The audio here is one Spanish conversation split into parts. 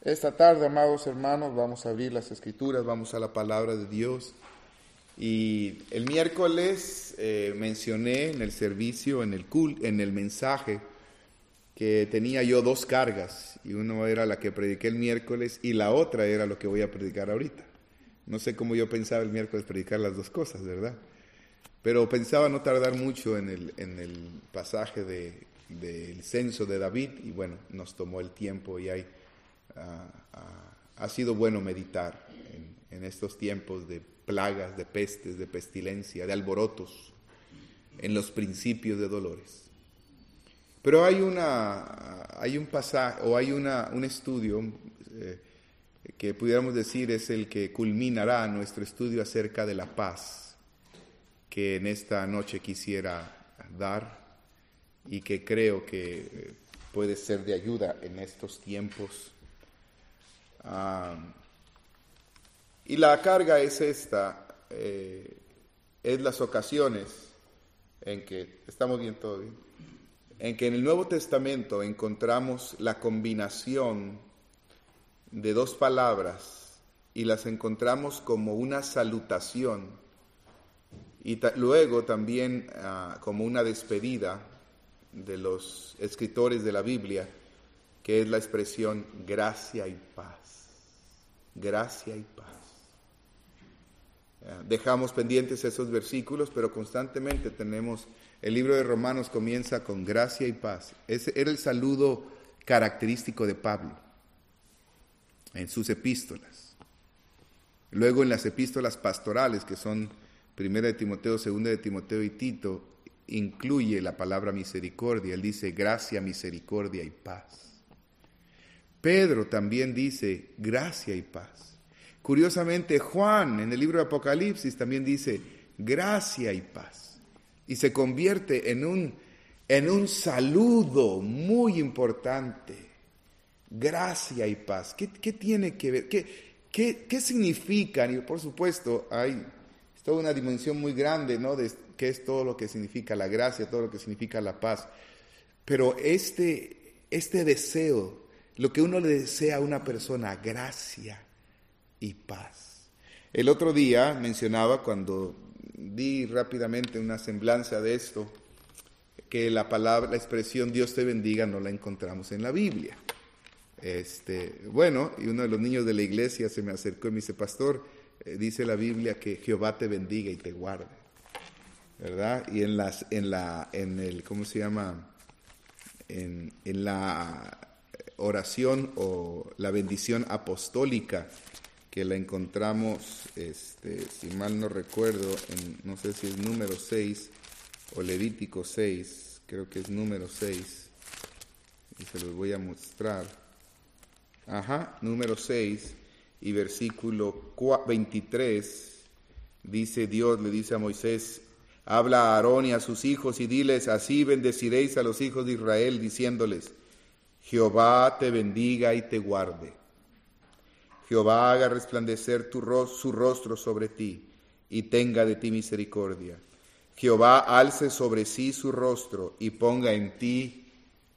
Esta tarde, amados hermanos, vamos a abrir las Escrituras, vamos a la palabra de Dios. Y el miércoles mencioné en el servicio, en el mensaje, que tenía yo dos cargas. Y una era la que prediqué el miércoles y la otra era lo que voy a predicar ahorita. No sé cómo yo pensaba el miércoles predicar las dos cosas, ¿verdad? Pero pensaba no tardar mucho en el pasaje del censo de David. Y bueno, nos tomó el tiempo y ha sido bueno meditar en estos tiempos de plagas, de pestes, de pestilencia, de alborotos, en los principios de dolores. Pero hay un pasaje, o hay un estudio que pudiéramos decir es el que culminará nuestro estudio acerca de la paz, que en esta noche quisiera dar y que creo que puede ser de ayuda en estos tiempos. Y la carga es esta, es las ocasiones en que, estamos bien todo bien, en que en el Nuevo Testamento encontramos la combinación de dos palabras y las encontramos como una salutación y luego también como una despedida de los escritores de la Biblia, que es la expresión gracia y paz. Gracia y paz. Dejamos pendientes esos versículos, pero constantemente tenemos, el libro de Romanos comienza con gracia y paz. Ese era el saludo característico de Pablo en sus epístolas. Luego en las epístolas pastorales, que son 1 de Timoteo, 2 de Timoteo y Tito, incluye la palabra misericordia. Él dice gracia, misericordia y paz. Pedro también dice gracia y paz. Curiosamente, Juan en el libro de Apocalipsis también dice gracia y paz. Y se convierte en un saludo muy importante. Gracia y paz. ¿Qué tiene que ver? ¿Qué significan? Y por supuesto, hay toda una dimensión muy grande, ¿no? De qué es todo lo que significa la gracia, todo lo que significa la paz. Pero este deseo, lo que uno le desea a una persona, gracia y paz. El otro día mencionaba, cuando di rápidamente una semblanza de esto, que la expresión Dios te bendiga no la encontramos en la Biblia. Bueno, y uno de los niños de la iglesia se me acercó y me dice, pastor, dice la Biblia que Jehová te bendiga y te guarde, ¿verdad? Y en la oración o la bendición apostólica, que la encontramos, si mal no recuerdo, no sé si es número 6 o Levítico 6, creo que es número 6, y se los voy a mostrar. Número 6 y versículo 23, dice Dios, le dice a Moisés, habla a Aarón y a sus hijos y diles, así bendeciréis a los hijos de Israel, diciéndoles, Jehová te bendiga y te guarde. Jehová haga resplandecer su rostro sobre ti y tenga de ti misericordia. Jehová alce sobre sí su rostro y ponga en ti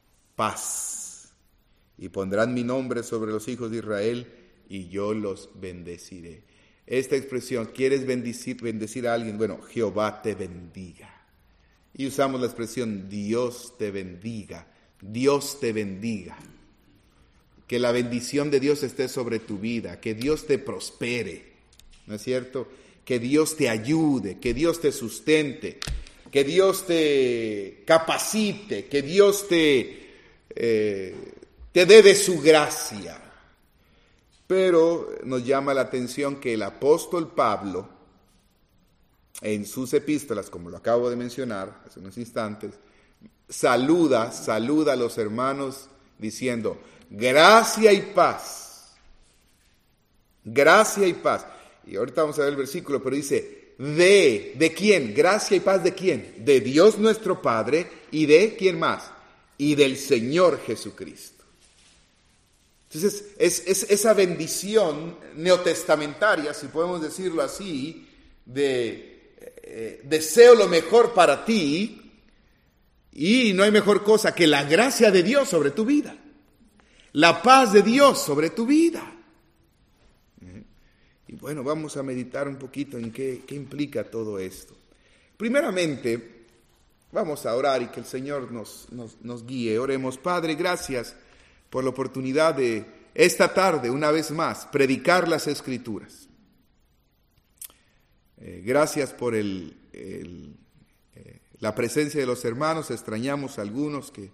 paz. Y pondrán mi nombre sobre los hijos de Israel y yo los bendeciré. Esta expresión, ¿quieres bendecir a alguien? Bueno, Jehová te bendiga. Y usamos la expresión Dios te bendiga. Dios te bendiga. Que la bendición de Dios esté sobre tu vida, que Dios te prospere, ¿no es cierto? Que Dios te ayude, que Dios te sustente, que Dios te capacite, que Dios te dé de su gracia. Pero nos llama la atención que el apóstol Pablo, en sus epístolas, como lo acabo de mencionar hace unos instantes, saluda a los hermanos diciendo, gracia y paz. Gracia y paz. Y ahorita vamos a ver el versículo, pero dice, ¿de quién? Gracia y paz ¿de quién? De Dios nuestro Padre y de ¿quién más? Y del Señor Jesucristo. Entonces, es esa bendición neotestamentaria, si podemos decirlo así, de deseo lo mejor para ti, y no hay mejor cosa que la gracia de Dios sobre tu vida. la paz de Dios sobre tu vida. Y bueno, vamos a meditar un poquito en qué implica todo esto. Primeramente, vamos a orar y que el Señor nos guíe. Oremos. Padre, gracias por la oportunidad de esta tarde, una vez más, predicar las Escrituras. Gracias por la presencia de los hermanos. Extrañamos a algunos que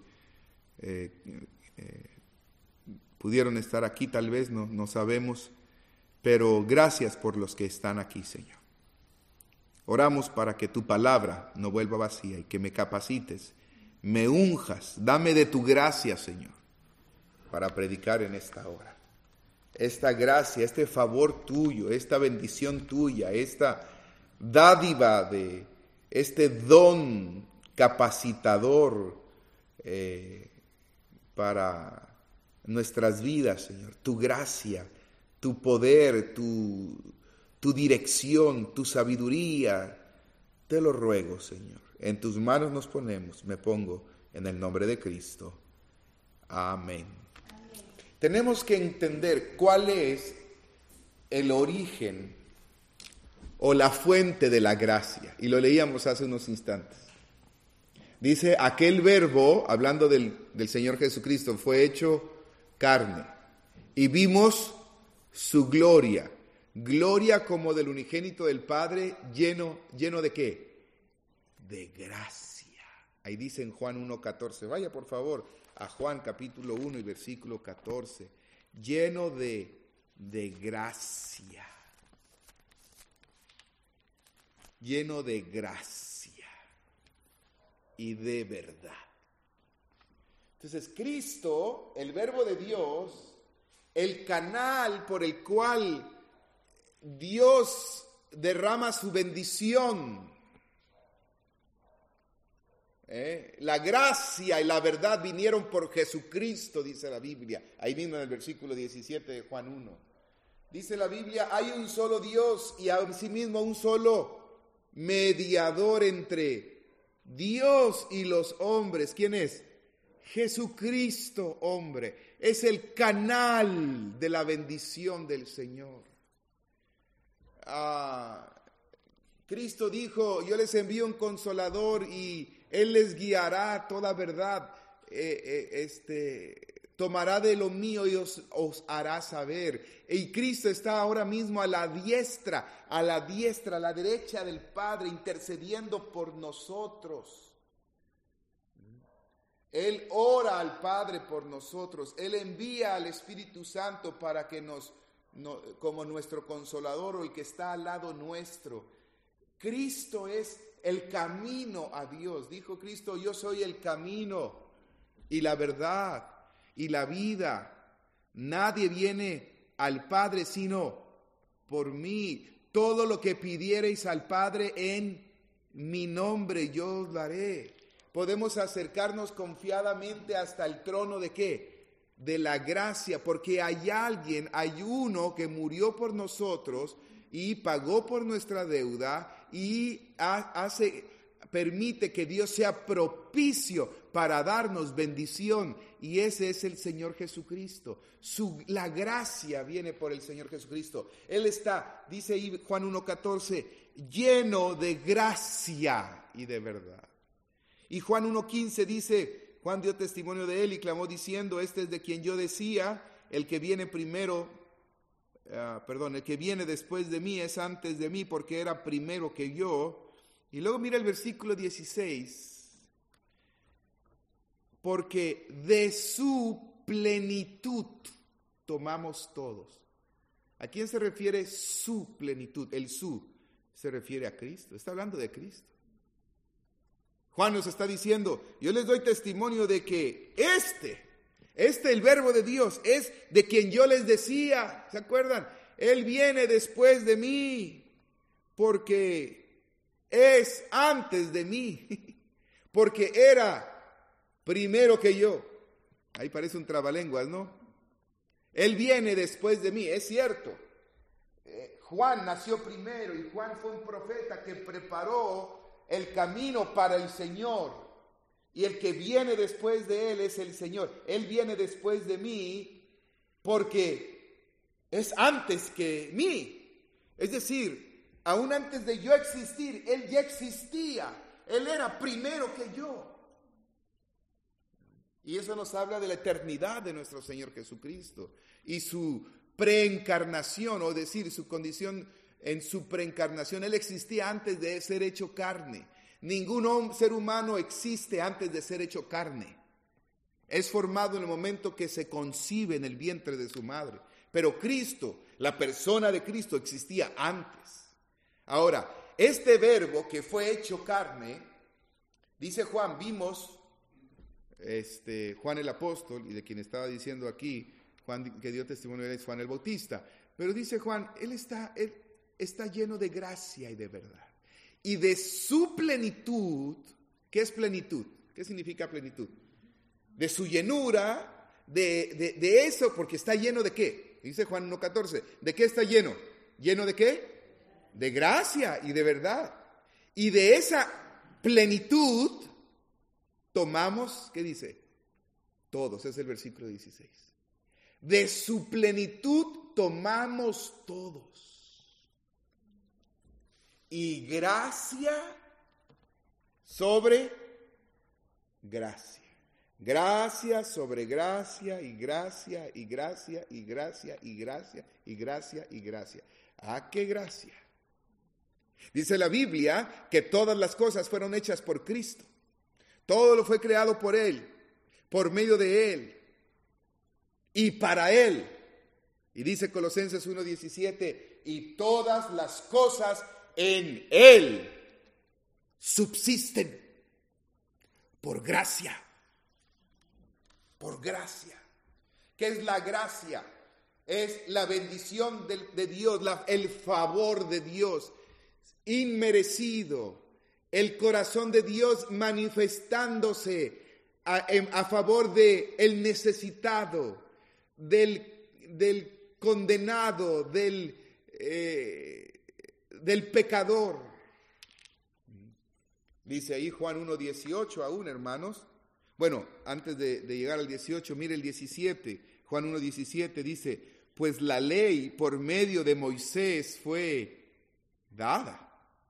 pudieron estar aquí, tal vez, no sabemos. Pero gracias por los que están aquí, Señor. Oramos para que tu palabra no vuelva vacía y que me capacites, me unjas, dame de tu gracia, Señor, para predicar en esta hora. Esta gracia, este favor tuyo, esta bendición tuya, esta dádiva de este don capacitador para nuestras vidas, Señor. Tu gracia, tu poder, tu dirección, tu sabiduría, te lo ruego, Señor. En tus manos nos ponemos, me pongo en el nombre de Cristo. Amén. Tenemos que entender cuál es el origen o la fuente de la gracia. Y lo leíamos hace unos instantes. Dice, aquel verbo, hablando del Señor Jesucristo, fue hecho carne. Y vimos su gloria. Gloria como del unigénito del Padre, lleno ¿de qué? De gracia. Ahí dice en Juan 1:14. Vaya por favor a Juan capítulo 1 y versículo 14. Lleno de gracia. Lleno de gracia y de verdad. Entonces Cristo, el Verbo de Dios, el canal por el cual Dios derrama su bendición, la gracia y la verdad vinieron por Jesucristo, dice la Biblia, ahí mismo en el versículo 17 de Juan 1. Dice la Biblia, hay un solo Dios y asimismo un solo mediador entre Dios y los hombres. ¿Quién es? Jesucristo, hombre. Es el canal de la bendición del Señor. Cristo dijo, yo les envío un consolador y Él les guiará a toda verdad. Tomará de lo mío y os hará saber. Y Cristo está ahora mismo a la diestra, a la derecha del Padre, intercediendo por nosotros. Él ora al Padre por nosotros. Él envía al Espíritu Santo para que como nuestro consolador o el que está al lado nuestro. Cristo es el camino a Dios. Dijo Cristo, yo soy el camino y la verdad y la vida. Nadie viene al Padre sino por mí. Todo lo que pidiereis al Padre en mi nombre yo os daré. Podemos acercarnos confiadamente hasta el trono ¿de qué? De la gracia, porque hay uno que murió por nosotros y pagó por nuestra deuda y permite que Dios sea propicio para darnos bendición, y ese es el Señor Jesucristo. La gracia viene por el Señor Jesucristo. Él está, dice ahí Juan 1:14, lleno de gracia y de verdad. Y Juan 1:15 dice, Juan dio testimonio de él y clamó diciendo, este es de quien yo decía, el que viene después de mí es antes de mí, porque era primero que yo. Y luego mira el versículo 16, porque de su plenitud tomamos todos. ¿A quién se refiere su plenitud? El su se refiere a Cristo, está hablando de Cristo. Juan nos está diciendo, yo les doy testimonio de que el Verbo de Dios es de quien yo les decía, ¿se acuerdan? Él viene después de mí porque es antes de mí, porque era primero que yo. Ahí parece un trabalenguas, ¿no? Él viene después de mí, es cierto. Juan nació primero y Juan fue un profeta que preparó el camino para el Señor. Y el que viene después de él es el Señor. Él viene después de mí porque es antes que mí. Es decir, aún antes de yo existir, Él ya existía. Él era primero que yo. Y eso nos habla de la eternidad de nuestro Señor Jesucristo y su preencarnación, o decir, su condición en su preencarnación. Él existía antes de ser hecho carne. Ningún ser humano existe antes de ser hecho carne. Es formado en el momento que se concibe en el vientre de su madre. Pero Cristo, la persona de Cristo, existía antes. Ahora, este verbo que fue hecho carne, dice Juan, vimos, Juan el apóstol, y de quien estaba diciendo aquí, Juan que dio testimonio es Juan el Bautista. Pero dice Juan, él está lleno de gracia y de verdad. Y de su plenitud, ¿qué es plenitud? ¿Qué significa plenitud? De su llenura, de eso, porque está lleno de ¿qué? Dice Juan 1:14, ¿de qué está lleno? ¿Lleno de qué? De gracia y de verdad. Y de esa plenitud tomamos, ¿qué dice? Todos, es el versículo 16. De su plenitud tomamos todos. Y gracia sobre gracia. Gracia sobre gracia y gracia y gracia y gracia y gracia y gracia y gracia. ¿Ah, qué gracia? Dice la Biblia que todas las cosas fueron hechas por Cristo. Todo lo fue creado por Él, por medio de Él y para Él. Y dice Colosenses 1:17, y todas las cosas en Él subsisten por gracia. Por gracia. ¿Qué es la gracia? Es la bendición de Dios, el favor de Dios, inmerecido. El corazón de Dios manifestándose a favor del necesitado, del condenado, del pecador. Dice ahí Juan 1:18 aún, hermanos. Bueno, antes de llegar al 18, mire el 17. Juan 1:17 dice, pues la ley por medio de Moisés fue dada,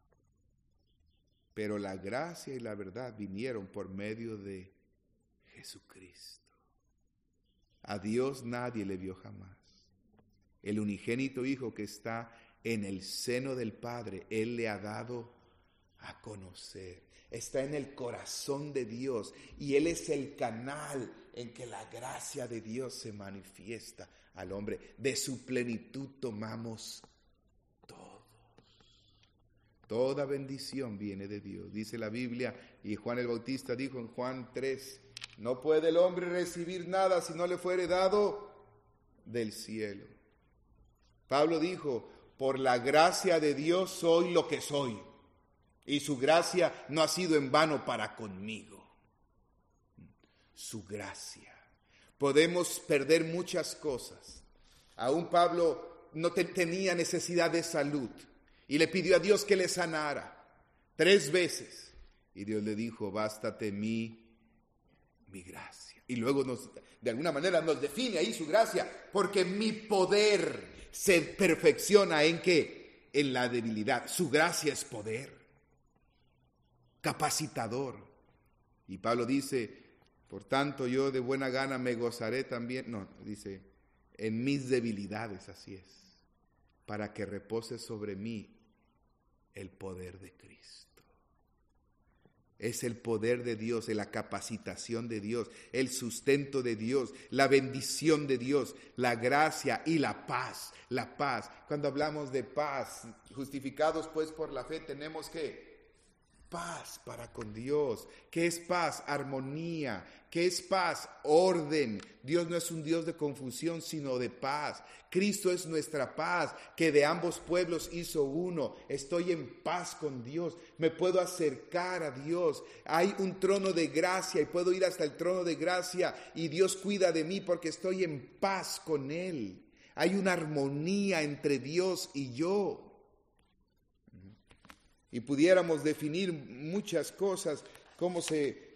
pero la gracia y la verdad vinieron por medio de Jesucristo. A Dios nadie le vio jamás. El unigénito Hijo que está en el seno del Padre, Él le ha dado a conocer. Está en el corazón de Dios y Él es el canal en que la gracia de Dios se manifiesta al hombre. De su plenitud tomamos todos. Toda bendición viene de Dios. Dice la Biblia, y Juan el Bautista dijo en Juan 3, no puede el hombre recibir nada si no le fuere dado del cielo. Pablo dijo, por la gracia de Dios soy lo que soy. Y su gracia no ha sido en vano para conmigo. Su gracia. Podemos perder muchas cosas. Aún Pablo no tenía necesidad de salud. Y le pidió a Dios que le sanara 3 veces. Y Dios le dijo, bástate mi gracia. Y luego de alguna manera nos define ahí su gracia. Porque mi poder se perfecciona ¿en qué? En la debilidad. Su gracia es poder. Capacitador. Y Pablo dice, por tanto yo de buena gana me gozaré también, no, dice, en mis debilidades, así es, para que repose sobre mí el poder de Cristo. Es el poder de Dios, la capacitación de Dios, el sustento de Dios, la bendición de Dios, la gracia y la paz. La paz. Cuando hablamos de paz, justificados pues por la fe, tenemos que paz para con Dios. ¿Qué es paz? Armonía. ¿Qué es paz? Orden. Dios no es un Dios de confusión, sino de paz. Cristo es nuestra paz, que de ambos pueblos hizo uno. Estoy en paz con Dios. Me puedo acercar a Dios. Hay un trono de gracia y puedo ir hasta el trono de gracia y Dios cuida de mí porque estoy en paz con Él. Hay una armonía entre Dios y yo. Y pudiéramos definir muchas cosas, cómo se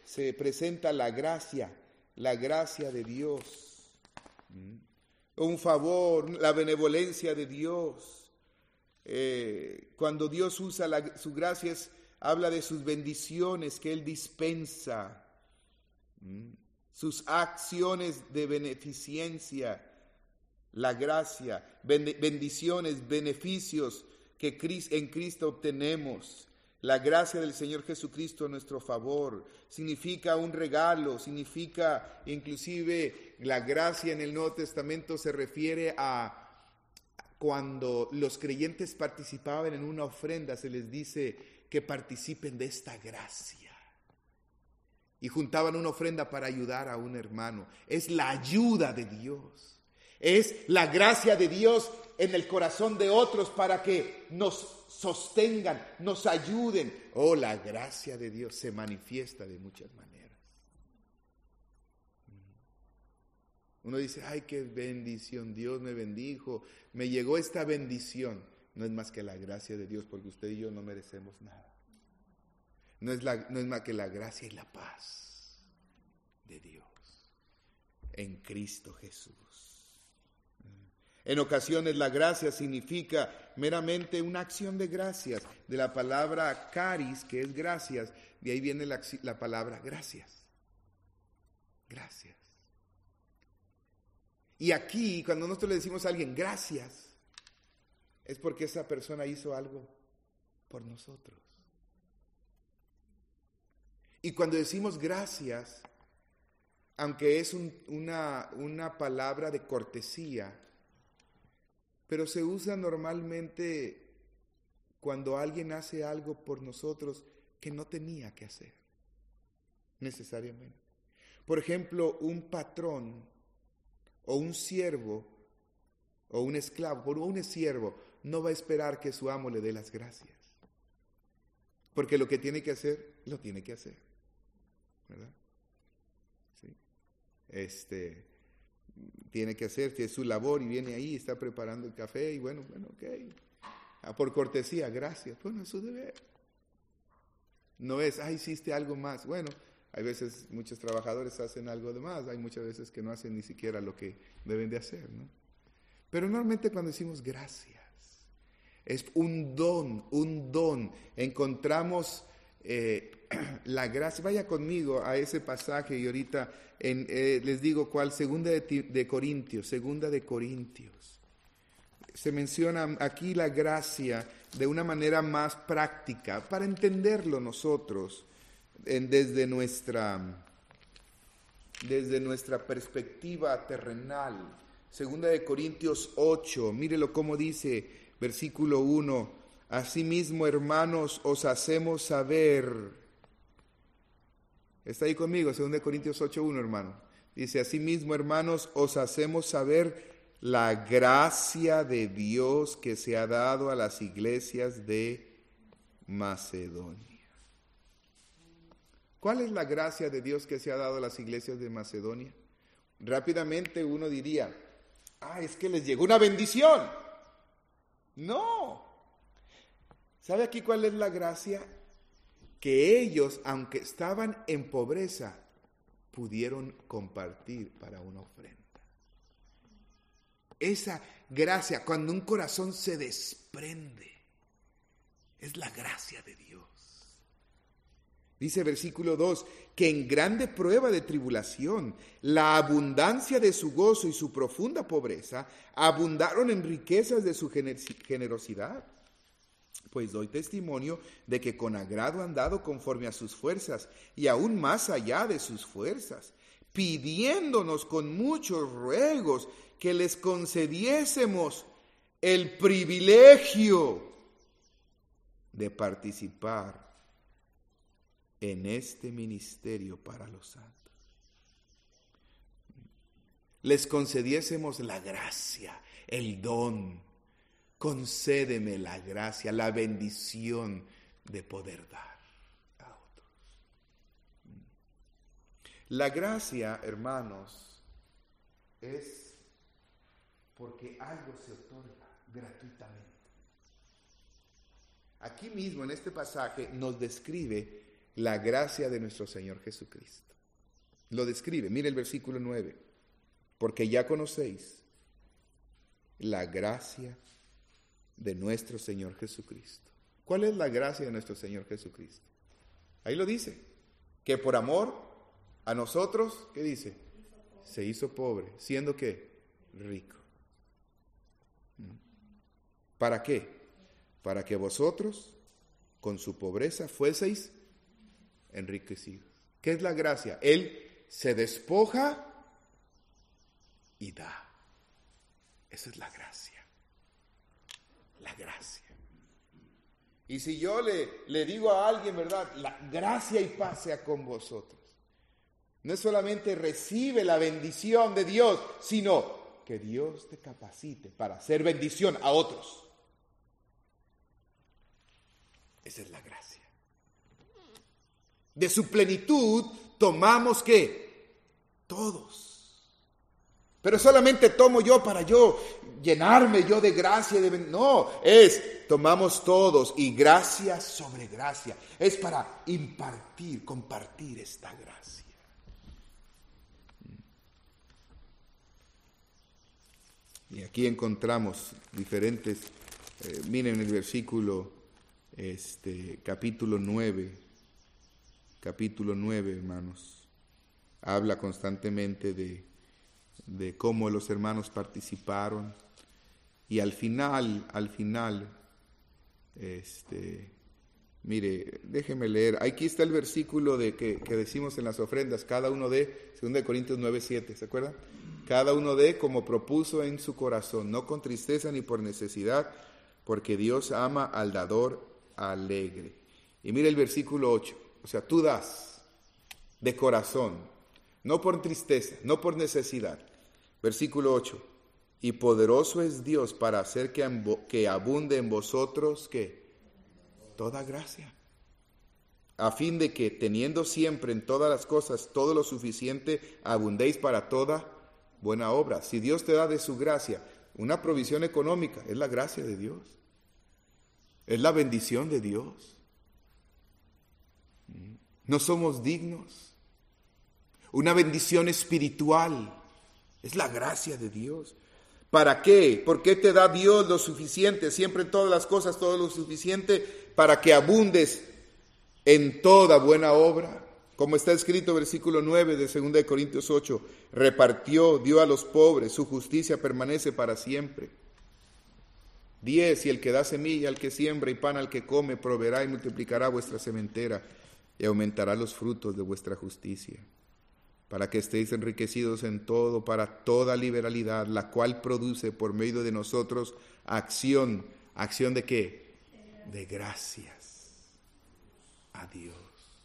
se presenta la gracia de Dios. Un favor, la benevolencia de Dios. Cuando Dios usa su gracia, habla de sus bendiciones que Él dispensa, sus acciones de beneficencia, la gracia, bendiciones, beneficios que en Cristo obtenemos. La gracia del Señor Jesucristo a nuestro favor significa un regalo, significa inclusive la gracia en el Nuevo Testamento se refiere a cuando los creyentes participaban en una ofrenda, se les dice que participen de esta gracia. Y juntaban una ofrenda para ayudar a un hermano. Es la ayuda de Dios. Es la gracia de Dios en el corazón de otros para que nos sostengan, nos ayuden. Oh, la gracia de Dios se manifiesta de muchas maneras. Uno dice, ay, qué bendición, Dios me bendijo, me llegó esta bendición. No es más que la gracia de Dios, porque usted y yo no merecemos nada. No es más que la gracia y la paz de Dios en Cristo Jesús. En ocasiones la gracia significa meramente una acción de gracias. De la palabra caris, que es gracias, de ahí viene la palabra gracias. Gracias. Y aquí, cuando nosotros le decimos a alguien gracias, es porque esa persona hizo algo por nosotros. Y cuando decimos gracias, aunque es una palabra de cortesía, pero se usa normalmente cuando alguien hace algo por nosotros que no tenía que hacer, necesariamente. Por ejemplo, un patrón o un siervo o un esclavo, o un siervo, no va a esperar que su amo le dé las gracias. Porque lo que tiene que hacer, lo tiene que hacer. ¿Verdad? Sí. Tiene que hacer, que es su labor y viene ahí, está preparando el café y bueno, ok. Por cortesía, gracias. Bueno, es su deber. No es, hiciste algo más. Bueno, hay veces muchos trabajadores hacen algo de más, hay muchas veces que no hacen ni siquiera lo que deben de hacer, ¿no? Pero normalmente cuando decimos gracias, es un don. Encontramos la gracia. Vaya conmigo a ese pasaje y ahorita les digo cuál, segunda de Corintios. Se menciona aquí la gracia de una manera más práctica para entenderlo nosotros desde nuestra perspectiva terrenal. Segunda de Corintios 8, mírelo cómo dice, versículo 1, asimismo, hermanos, os hacemos saber. ¿Está ahí conmigo? Segunda de Corintios 8:1, hermano. Dice, asimismo, hermanos, os hacemos saber la gracia de Dios que se ha dado a las iglesias de Macedonia. ¿Cuál es la gracia de Dios que se ha dado a las iglesias de Macedonia? Rápidamente uno diría, es que les llegó una bendición. No. ¿Sabe aquí cuál es la gracia? Que ellos, aunque estaban en pobreza, pudieron compartir para una ofrenda. Esa gracia, cuando un corazón se desprende, es la gracia de Dios. Dice versículo 2, que en grande prueba de tribulación, la abundancia de su gozo y su profunda pobreza abundaron en riquezas de su generosidad. Pues doy testimonio de que con agrado han dado conforme a sus fuerzas y aún más allá de sus fuerzas, pidiéndonos con muchos ruegos que les concediésemos el privilegio de participar en este ministerio para los santos. Les concediésemos la gracia, el don. Concédeme la gracia, la bendición de poder dar a otros. La gracia, hermanos, es porque algo se otorga gratuitamente. Aquí mismo en este pasaje nos describe La gracia de nuestro Señor Jesucristo. Lo describe, mire el versículo 9. Porque ya conocéis la gracia de nuestro Señor Jesucristo. ¿Cuál es la gracia de nuestro Señor Jesucristo? Ahí lo dice, que por amor a nosotros, ¿qué dice? Se hizo pobre, siendo ¿qué? Rico. ¿Para qué? Para que vosotros con su pobreza fueseis enriquecidos. ¿Qué es la gracia? Él se despoja y da. Esa es la gracia. La gracia. Y si yo le digo a alguien, ¿verdad? La gracia y paz sea con vosotros. No es solamente recibe la bendición de Dios, sino que Dios te capacite para hacer bendición a otros. Esa es la gracia. De su plenitud tomamos ¿qué? Todos. Pero solamente tomo yo para yo llenarme yo de gracia. No, tomamos todos y gracia sobre gracia. Es para impartir, compartir esta gracia. Y aquí encontramos diferentes, miren el versículo, capítulo 9, hermanos, habla constantemente de cómo los hermanos participaron, y al final, mire, déjeme leer, aquí está el versículo que decimos en las ofrendas, cada uno dé, 2 Corintios 9:7, ¿se acuerdan? Cada uno dé como propuso en su corazón, no con tristeza ni por necesidad, porque Dios ama al dador alegre. Y mire el versículo 8, o sea, tú das de corazón, no por tristeza, no por necesidad. Versículo 8, y poderoso es Dios para hacer que abunde en vosotros, ¿qué? Toda gracia, a fin de que teniendo siempre en todas las cosas todo lo suficiente, abundéis para toda buena obra. Si Dios te da de su gracia una provisión económica, es la gracia de Dios, es la bendición de Dios. No somos dignos. Una bendición espiritual es la gracia de Dios. ¿Para qué? ¿Por qué te da Dios lo suficiente? Siempre en todas las cosas, todo lo suficiente para que abundes en toda buena obra. Como está escrito, versículo 9 de 2 Corintios 8, repartió, dio a los pobres, su justicia permanece para siempre. 10, y el que da semilla al que siembra y pan al que come, proveerá y multiplicará vuestra sementera y aumentará los frutos de vuestra justicia, para que estéis enriquecidos en todo, para toda liberalidad, la cual produce por medio de nosotros acción ¿de qué? De gracias a Dios.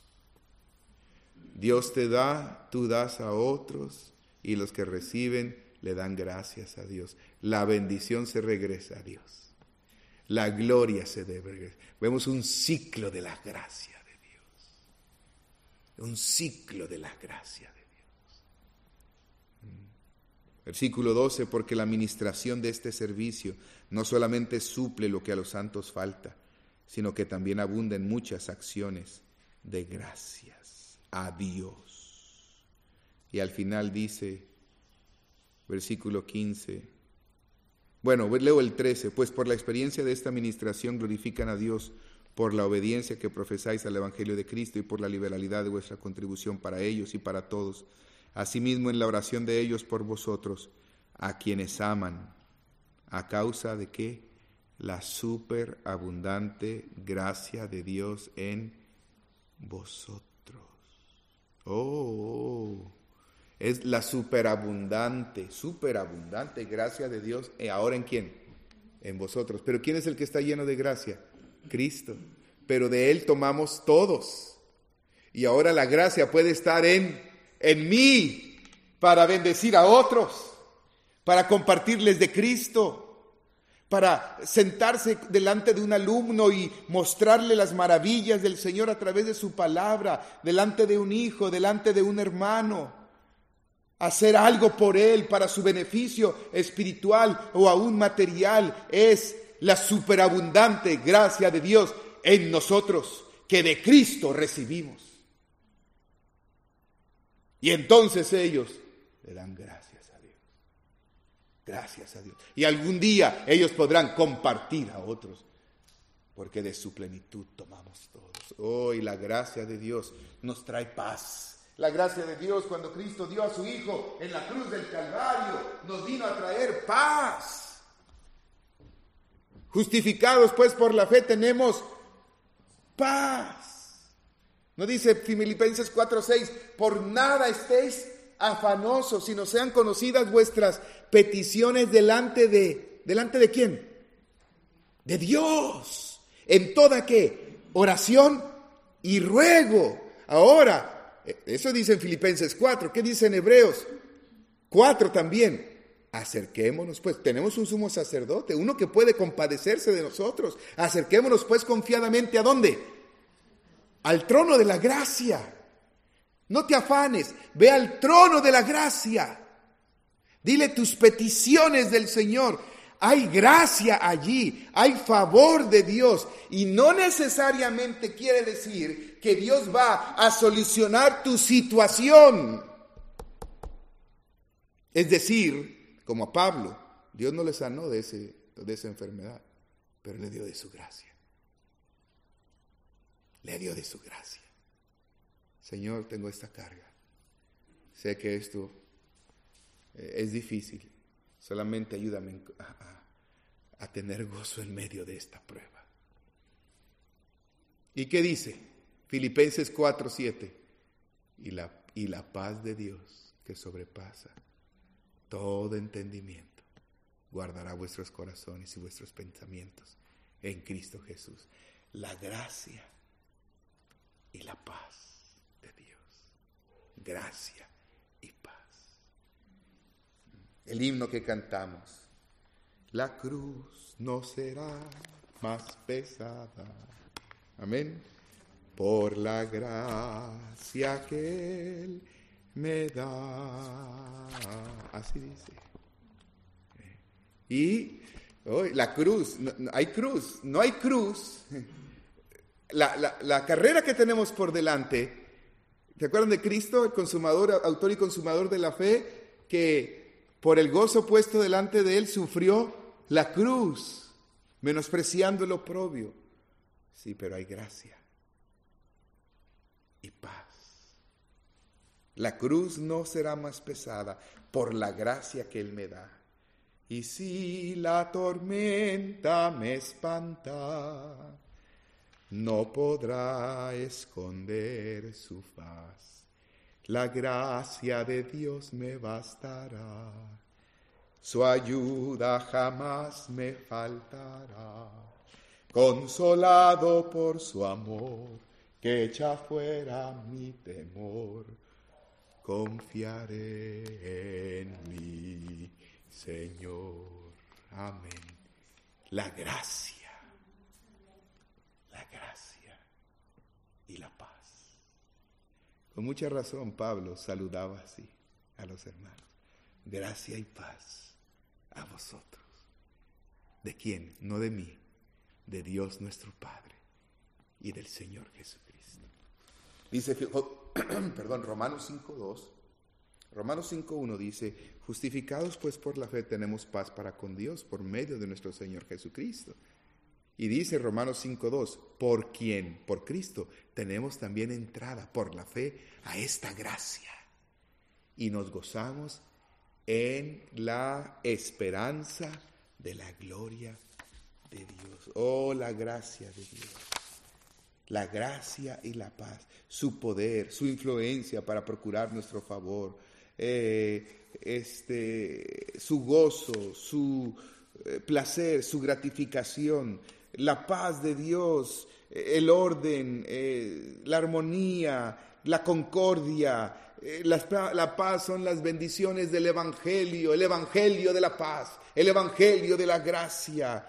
Dios te da, tú das a otros, y los que reciben le dan gracias a Dios. La bendición se regresa a Dios. La gloria se debe. Vemos un ciclo de la gracia de Dios. Un ciclo de la gracia de Dios. Versículo 12, porque la administración de este servicio no solamente suple lo que a los santos falta, sino que también abunda en muchas acciones de gracias a Dios. Y al final dice, versículo 15, bueno, leo el 13, pues por la experiencia de esta administración glorifican a Dios por la obediencia que profesáis al Evangelio de Cristo y por la liberalidad de vuestra contribución para ellos y para todos. Asimismo en la oración de ellos por vosotros, a quienes aman, a causa de que la superabundante gracia de Dios en vosotros. Es la superabundante gracia de Dios. ¿Ahora en quién? En vosotros. ¿Pero quién es el que está lleno de gracia? Cristo. Pero de Él tomamos todos. Y ahora la gracia puede estar en mí para bendecir a otros, para compartirles de Cristo, para sentarse delante de un alumno y mostrarle las maravillas del Señor a través de su palabra, delante de un hijo, delante de un hermano, hacer algo por él para su beneficio espiritual o aún material. Es la superabundante gracia de Dios en nosotros, que de Cristo recibimos. Y entonces ellos le dan gracias a Dios. Gracias a Dios. Y algún día ellos podrán compartir a otros, porque de su plenitud tomamos todos. Hoy la gracia de Dios nos trae paz. La gracia de Dios, cuando Cristo dio a su Hijo en la cruz del Calvario, nos vino a traer paz. Justificados pues por la fe tenemos paz. ¿No dice Filipenses 4:6? Por nada estéis afanosos, sino sean conocidas vuestras peticiones delante de ¿quién? De Dios. En toda ¿qué? Oración y ruego. Ahora, eso dice en Filipenses 4. ¿Qué dice en Hebreos 4 también? Acerquémonos pues, tenemos un sumo sacerdote, uno que puede compadecerse de nosotros. Acerquémonos pues confiadamente, ¿a dónde? Al trono de la gracia. No te afanes, ve al trono de la gracia. Dile tus peticiones del Señor. Hay gracia allí, hay favor de Dios. Y no necesariamente quiere decir que Dios va a solucionar tu situación. Es decir, como a Pablo, Dios no le sanó de esa enfermedad, pero le dio de su gracia. Le dio de su gracia. Señor, tengo esta carga. Sé que esto es difícil. Solamente ayúdame a tener gozo en medio de esta prueba. ¿Y qué dice? Filipenses 4:7. Y la paz de Dios, que sobrepasa todo entendimiento, guardará vuestros corazones y vuestros pensamientos en Cristo Jesús. La gracia y la paz de Dios. Gracia y paz. El himno que cantamos. La cruz no será más pesada. Amén. Por la gracia que Él me da. Así dice. Y hoy la cruz, no hay cruz, no hay cruz. La carrera que tenemos por delante, ¿te acuerdan de Cristo, el consumador, autor y consumador de la fe, que por el gozo puesto delante de Él sufrió la cruz, menospreciando el oprobio? Sí, pero hay gracia y paz. La cruz no será más pesada por la gracia que Él me da. Y si la tormenta me espanta, no podrá esconder su faz. La gracia de Dios me bastará. Su ayuda jamás me faltará. Consolado por su amor, que echa fuera mi temor, confiaré en mi Señor. Amén. La gracia y la paz. Con mucha razón Pablo saludaba así a los hermanos. Gracia y paz a vosotros. ¿De quién? No de mí, de Dios nuestro Padre y del Señor Jesucristo. Dice, Romanos 5:2. Romanos 5:1 dice, justificados pues por la fe tenemos paz para con Dios por medio de nuestro Señor Jesucristo. Y dice Romanos 5:2, por quien, por Cristo, tenemos también entrada por la fe a esta gracia. Y nos gozamos en la esperanza de la gloria de Dios. Oh, la gracia de Dios. La gracia y la paz, su poder, su influencia para procurar nuestro favor, su gozo, su placer, su gratificación, la paz de Dios, el orden, la armonía, la concordia. La paz son las bendiciones del Evangelio, el Evangelio de la paz, el Evangelio de la gracia.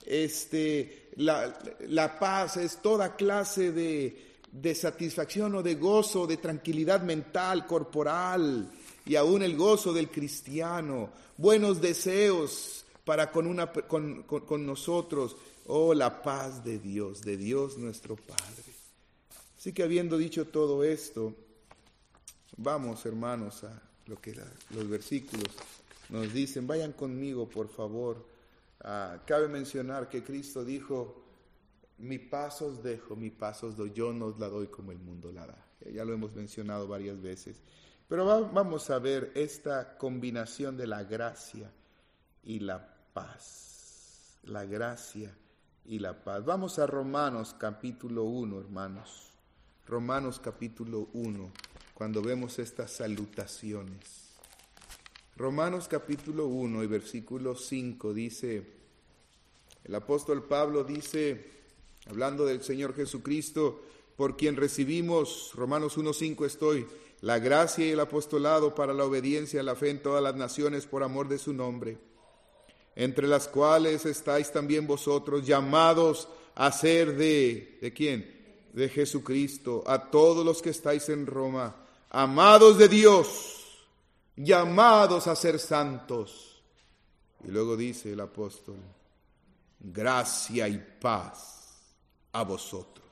La paz es toda clase de satisfacción o de gozo, de tranquilidad mental, corporal, y aún el gozo del cristiano, buenos deseos para con nosotros. Oh, la paz de Dios nuestro Padre Así que habiendo dicho todo esto, vamos, hermanos, a lo que los versículos nos dicen. Vayan conmigo, por favor. Cabe mencionar que Cristo dijo: mi paz os dejo, mi paz os doy, yo no os la doy como el mundo la da. Ya lo hemos mencionado varias veces. Pero vamos a ver esta combinación de la gracia y la paz. La gracia y la paz. Vamos a Romanos capítulo 1, hermanos. Romanos capítulo 1, cuando vemos estas salutaciones. Romanos capítulo 1 y versículo 5 dice, el apóstol Pablo dice, hablando del Señor Jesucristo, por quien recibimos, Romanos 1:5 estoy, la gracia y el apostolado para la obediencia a la fe en todas las naciones por amor de su nombre, entre las cuales estáis también vosotros, llamados a ser ¿de quién? De Jesucristo, a todos los que estáis en Roma, amados de Dios, llamados a ser santos. Y luego dice el apóstol, gracia y paz a vosotros.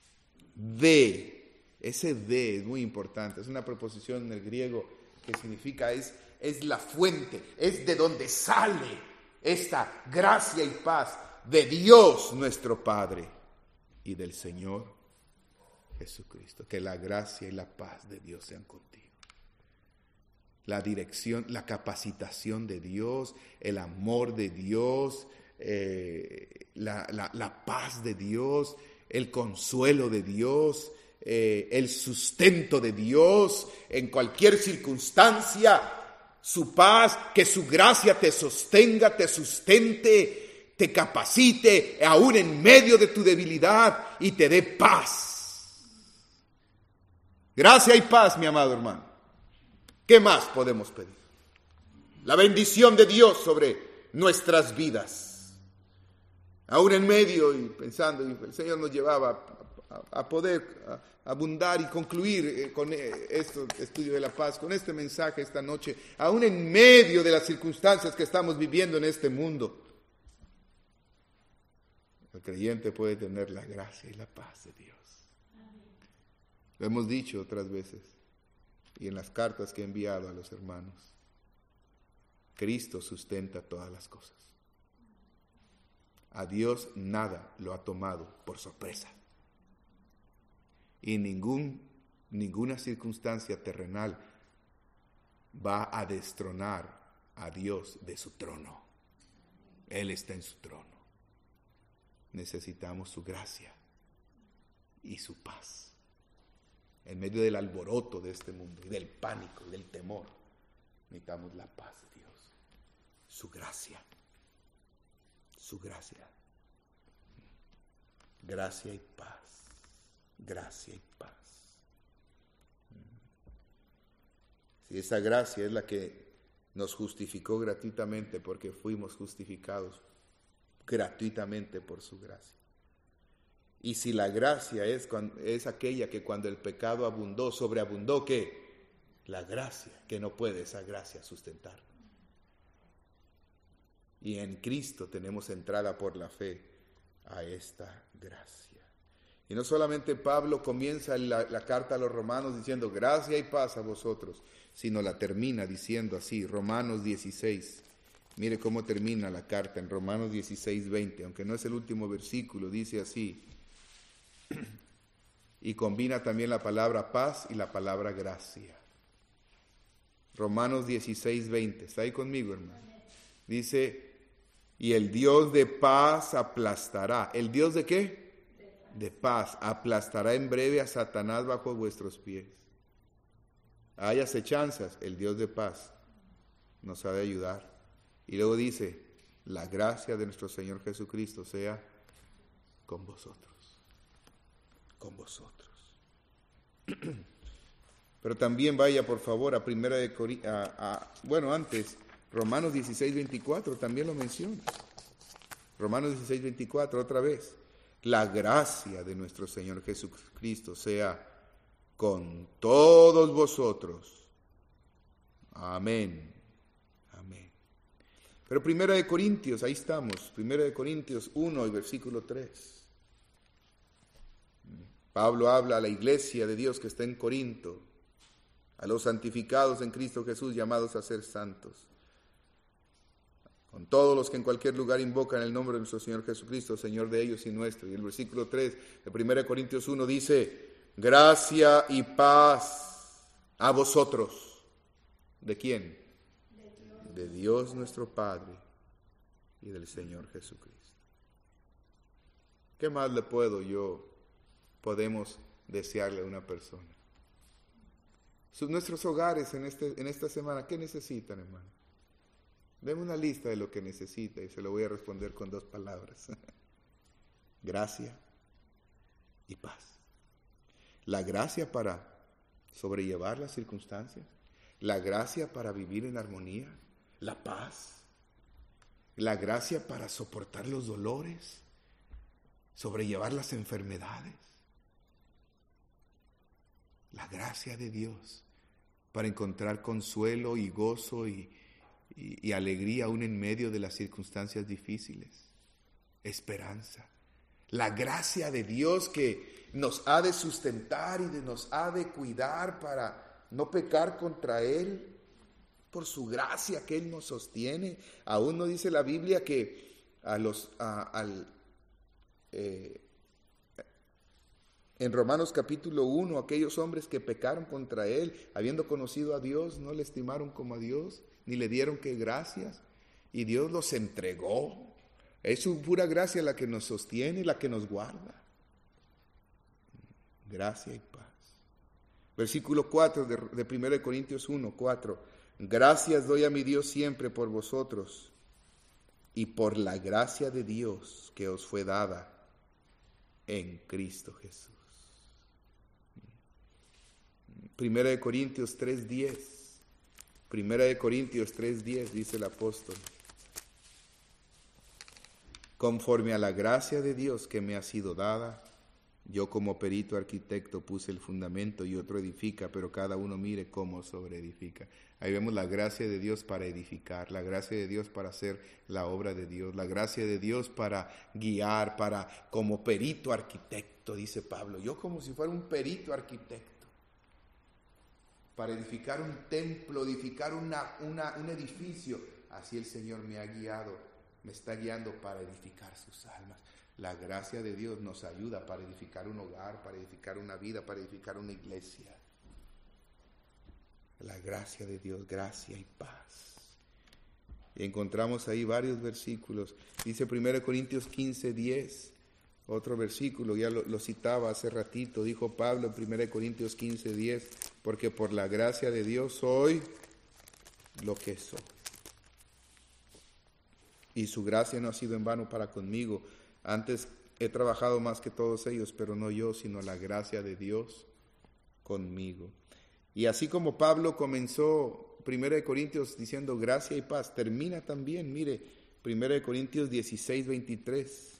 Ese de es muy importante, es una preposición en el griego que significa es la fuente, es de donde sale esta gracia y paz de Dios nuestro Padre y del Señor Jesucristo. Que la gracia y la paz de Dios sean contigo. La dirección, la capacitación de Dios, el amor de Dios, la paz de Dios, el consuelo de Dios, el sustento de Dios en cualquier circunstancia, su paz, que su gracia te sostenga, te sustente, te capacite aún en medio de tu debilidad y te dé paz. Gracia y paz, mi amado hermano. ¿Qué más podemos pedir? La bendición de Dios sobre nuestras vidas. Aún en medio y pensando, el Señor nos llevaba a poder abundar y concluir con este estudio de la paz, con este mensaje esta noche, aún en medio de las circunstancias que estamos viviendo en este mundo. El creyente puede tener la gracia y la paz de Dios. Lo hemos dicho otras veces y en las cartas que he enviado a los hermanos. Cristo sustenta todas las cosas. A Dios nada lo ha tomado por sorpresa. Y ninguna circunstancia terrenal va a destronar a Dios de su trono. Él está en su trono. Necesitamos su gracia y su paz. En medio del alboroto de este mundo y del pánico y del temor, necesitamos la paz de Dios, su gracia, gracia y paz, gracia y paz. Si esa gracia es la que nos justificó gratuitamente, porque fuimos justificados gratuitamente por su gracia. Y si la gracia es aquella que cuando el pecado abundó, sobreabundó, ¿qué? La gracia, que no puede esa gracia sustentar. Y en Cristo tenemos entrada por la fe a esta gracia. Y no solamente Pablo comienza la carta a los romanos diciendo gracia y paz a vosotros, sino la termina diciendo así, Romanos 16. Mire cómo termina la carta en Romanos 16:20, aunque no es el último versículo, dice así. Y combina también la palabra paz y la palabra gracia. Romanos 16:20. ¿Está ahí conmigo, hermano? Dice, y el Dios de paz aplastará. ¿El Dios de qué? De paz. Aplastará en breve a Satanás bajo vuestros pies. Hay acechanzas. El Dios de paz nos ha de ayudar. Y luego dice, la gracia de nuestro Señor Jesucristo sea con vosotros. Con vosotros. Pero también vaya por favor a Primera de Corintios, antes, Romanos 16:24 también lo menciona. Romanos 16:24 otra vez. La gracia de nuestro Señor Jesucristo sea con todos vosotros. Amén. Amén. Pero Primera de Corintios, ahí estamos. Primera de Corintios 1 y versículo 3. Pablo habla a la iglesia de Dios que está en Corinto, a los santificados en Cristo Jesús, llamados a ser santos, con todos los que en cualquier lugar invocan el nombre de nuestro Señor Jesucristo, Señor de ellos y nuestro. Y el versículo 3 de 1 Corintios 1 dice, gracia y paz a vosotros. ¿De quién? De Dios nuestro Padre y del Señor Jesucristo. ¿Qué más le podemos desearle a una persona? Nuestros hogares en esta semana, ¿qué necesitan, hermano? Deme una lista de lo que necesita y se lo voy a responder con 2 palabras. Gracia y paz. La gracia para sobrellevar las circunstancias, la gracia para vivir en armonía, la paz, la gracia para soportar los dolores, sobrellevar las enfermedades, la gracia de Dios para encontrar consuelo y gozo y alegría aún en medio de las circunstancias difíciles, esperanza. La gracia de Dios que nos ha de sustentar y nos ha de cuidar para no pecar contra Él, por su gracia que Él nos sostiene. Aún no dice la Biblia que en Romanos capítulo 1, aquellos hombres que pecaron contra Él, habiendo conocido a Dios, no le estimaron como a Dios, ni le dieron que gracias, y Dios los entregó. Es su pura gracia la que nos sostiene y la que nos guarda. Gracia y paz. Versículo 4 de 1 Corintios 1, 4. Gracias doy a mi Dios siempre por vosotros y por la gracia de Dios que os fue dada en Cristo Jesús. 1 Corintios 3:10. 1 Corintios 3:10 dice el apóstol. Conforme a la gracia de Dios que me ha sido dada, yo como perito arquitecto puse el fundamento y otro edifica, pero cada uno mire cómo sobreedifica. Ahí vemos la gracia de Dios para edificar, la gracia de Dios para hacer la obra de Dios, la gracia de Dios para guiar, como perito arquitecto, dice Pablo. Yo como si fuera un perito arquitecto, para edificar un templo, edificar un edificio. Así el Señor me ha guiado, me está guiando para edificar sus almas. La gracia de Dios nos ayuda para edificar un hogar, para edificar una vida, para edificar una iglesia. La gracia de Dios, gracia y paz. Y encontramos ahí varios versículos. Dice 1 Corintios 15:10, otro versículo, ya lo citaba hace ratito, dijo Pablo en 1 Corintios 15:10, porque por la gracia de Dios soy lo que soy. Y su gracia no ha sido en vano para conmigo. Antes he trabajado más que todos ellos, pero no yo, sino la gracia de Dios conmigo. Y así como Pablo comenzó 1 Corintios diciendo gracia y paz, termina también, mire, 1 Corintios 16:23.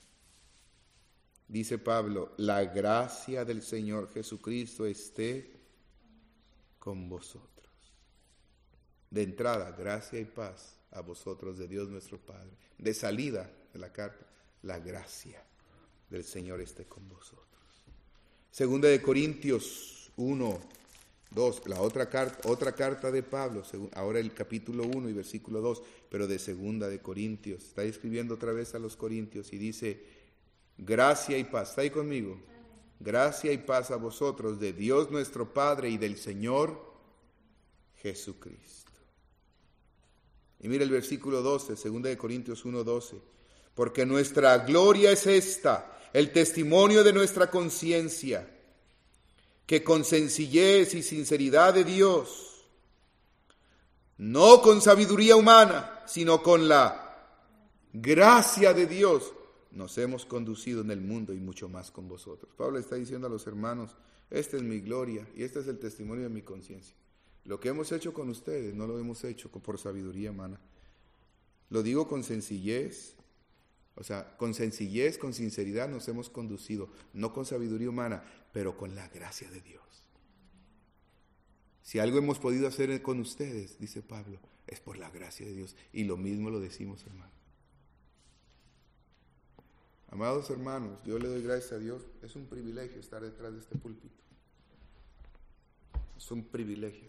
Dice Pablo, la gracia del Señor Jesucristo esté con vosotros. De entrada, gracia y paz a vosotros de Dios nuestro Padre. De salida de la carta, la gracia del Señor esté con vosotros. Segunda de Corintios 1, 2, la otra carta de Pablo, ahora el capítulo 1 y versículo 2, pero de segunda de Corintios. Está escribiendo otra vez a los Corintios y dice, gracia y paz. ¿Está ahí conmigo? Gracia y paz a vosotros de Dios nuestro Padre y del Señor Jesucristo. Y mira el versículo 12, segunda de Corintios 1, 12. Porque nuestra gloria es esta, el testimonio de nuestra conciencia, que con sencillez y sinceridad de Dios, no con sabiduría humana, sino con la gracia de Dios, nos hemos conducido en el mundo y mucho más con vosotros. Pablo está diciendo a los hermanos, esta es mi gloria y este es el testimonio de mi conciencia. Lo que hemos hecho con ustedes no lo hemos hecho por sabiduría humana. Lo digo con sencillez. O sea, con sencillez, con sinceridad nos hemos conducido, no con sabiduría humana, pero con la gracia de Dios. Si algo hemos podido hacer con ustedes, dice Pablo, es por la gracia de Dios. Y lo mismo lo decimos, hermano. Amados hermanos, yo le doy gracias a Dios. Es un privilegio estar detrás de este púlpito. Es un privilegio.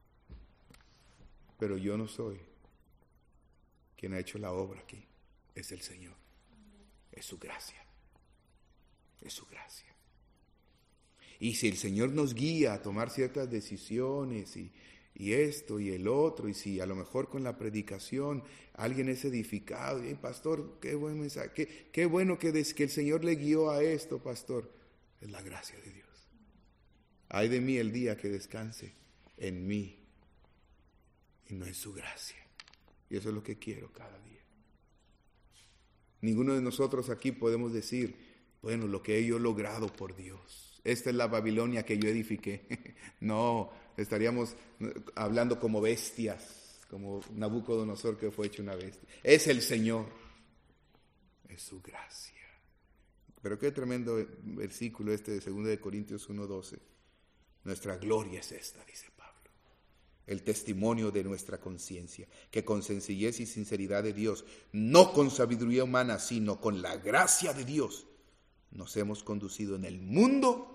Pero yo no soy quien ha hecho la obra aquí. Es el Señor. Es su gracia. Es su gracia. Y si el Señor nos guía a tomar ciertas decisiones y esto y el otro, y si a lo mejor con la predicación alguien es edificado, y pastor, qué buen mensaje, qué bueno que el Señor le guió a esto, pastor, es la gracia de Dios. Ay de mí el día que descanse en mí y no en su gracia. Y eso es lo que quiero cada día. Ninguno de nosotros aquí podemos decir, bueno, lo que he yo logrado por Dios. Esta es la Babilonia que yo edifiqué. No, estaríamos hablando como bestias, como Nabucodonosor que fue hecho una bestia. Es el Señor, es su gracia. Pero qué tremendo versículo este de 2 de Corintios 1:12. Nuestra gloria es esta, dice Pablo. El testimonio de nuestra conciencia, que con sencillez y sinceridad de Dios, no con sabiduría humana, sino con la gracia de Dios, nos hemos conducido en el mundo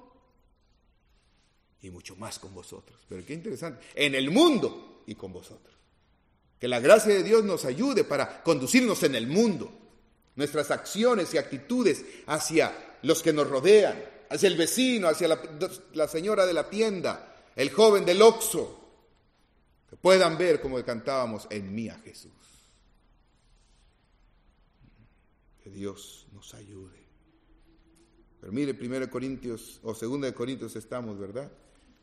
y mucho más con vosotros. Pero qué interesante, en el mundo y con vosotros. Que la gracia de Dios nos ayude para conducirnos en el mundo. Nuestras acciones y actitudes hacia los que nos rodean, hacia el vecino, hacia la señora de la tienda, el joven del Oxxo, que puedan ver como cantábamos, en mí a Jesús. Que Dios nos ayude. Pero mire, 1 Corintios o 2 de Corintios estamos, ¿verdad?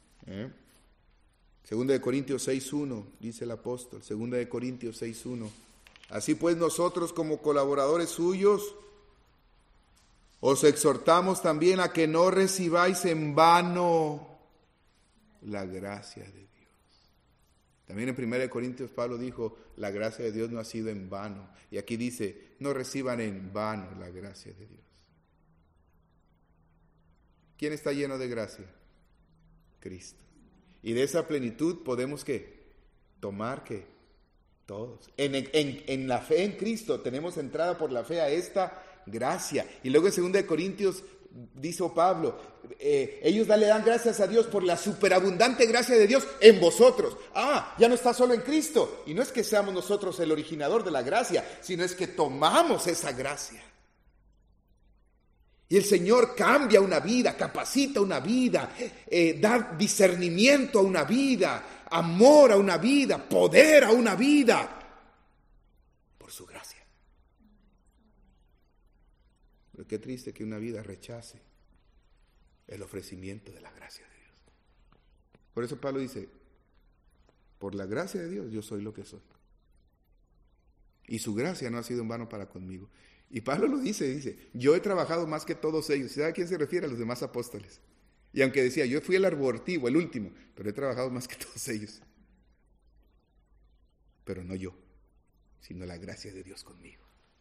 2 de Corintios 6:1, dice el apóstol, 2 de Corintios 6:1. Así pues nosotros como colaboradores suyos os exhortamos también a que no recibáis en vano la gracia de Dios. También en 1 Corintios Pablo dijo, la gracia de Dios no ha sido en vano. Y aquí dice, no reciban en vano la gracia de Dios. ¿Quién está lleno de gracia? Cristo. Y de esa plenitud podemos ¿qué? Tomar ¿qué? Todos. En la fe en Cristo tenemos entrada por la fe a esta gracia. Y luego en 2 Corintios dice Pablo, ellos le dan gracias a Dios por la superabundante gracia de Dios en vosotros. Ya no está solo en Cristo. Y no es que seamos nosotros el originador de la gracia, sino es que tomamos esa gracia. Y el Señor cambia una vida, capacita una vida, da discernimiento a una vida, amor a una vida, poder a una vida, por su gracia. Pero qué triste que una vida rechace el ofrecimiento de la gracia de Dios. Por eso Pablo dice, por la gracia de Dios yo soy lo que soy. Y su gracia no ha sido en vano para conmigo. Y Pablo lo dice, yo he trabajado más que todos ellos. ¿Sabe a quién se refiere? A los demás apóstoles. Y aunque decía, yo fui el abortivo, el último, pero he trabajado más que todos ellos. Pero no yo, sino la gracia de Dios conmigo.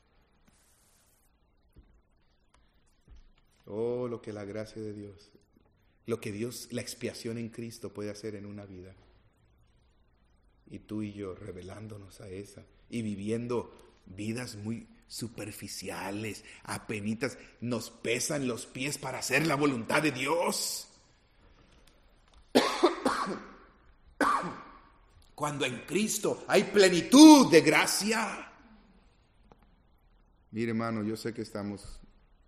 Oh, lo que la gracia de Dios, lo que Dios, la expiación en Cristo puede hacer en una vida. Y tú y yo revelándonos a esa y viviendo vidas muy superficiales, apenitas, nos pesan los pies para hacer la voluntad de Dios. Cuando en Cristo hay plenitud de gracia. Mire, hermano, yo sé que estamos,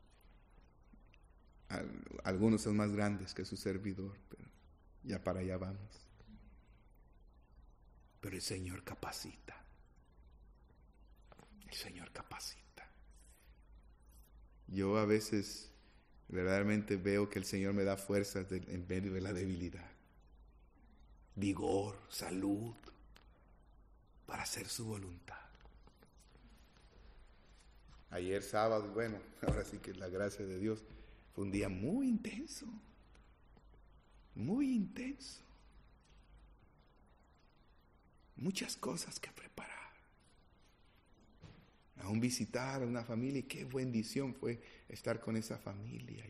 algunos son más grandes que su servidor, pero ya para allá vamos. Pero el Señor capacita. El Señor capacita. Yo a veces verdaderamente veo que el Señor me da fuerzas en medio de la debilidad. Vigor, salud, para hacer su voluntad. Ayer sábado, bueno, ahora sí que la gracia de Dios, fue un día muy intenso. Muy intenso. Muchas cosas que preparar. Aún visitar a una familia, y qué bendición fue estar con esa familia.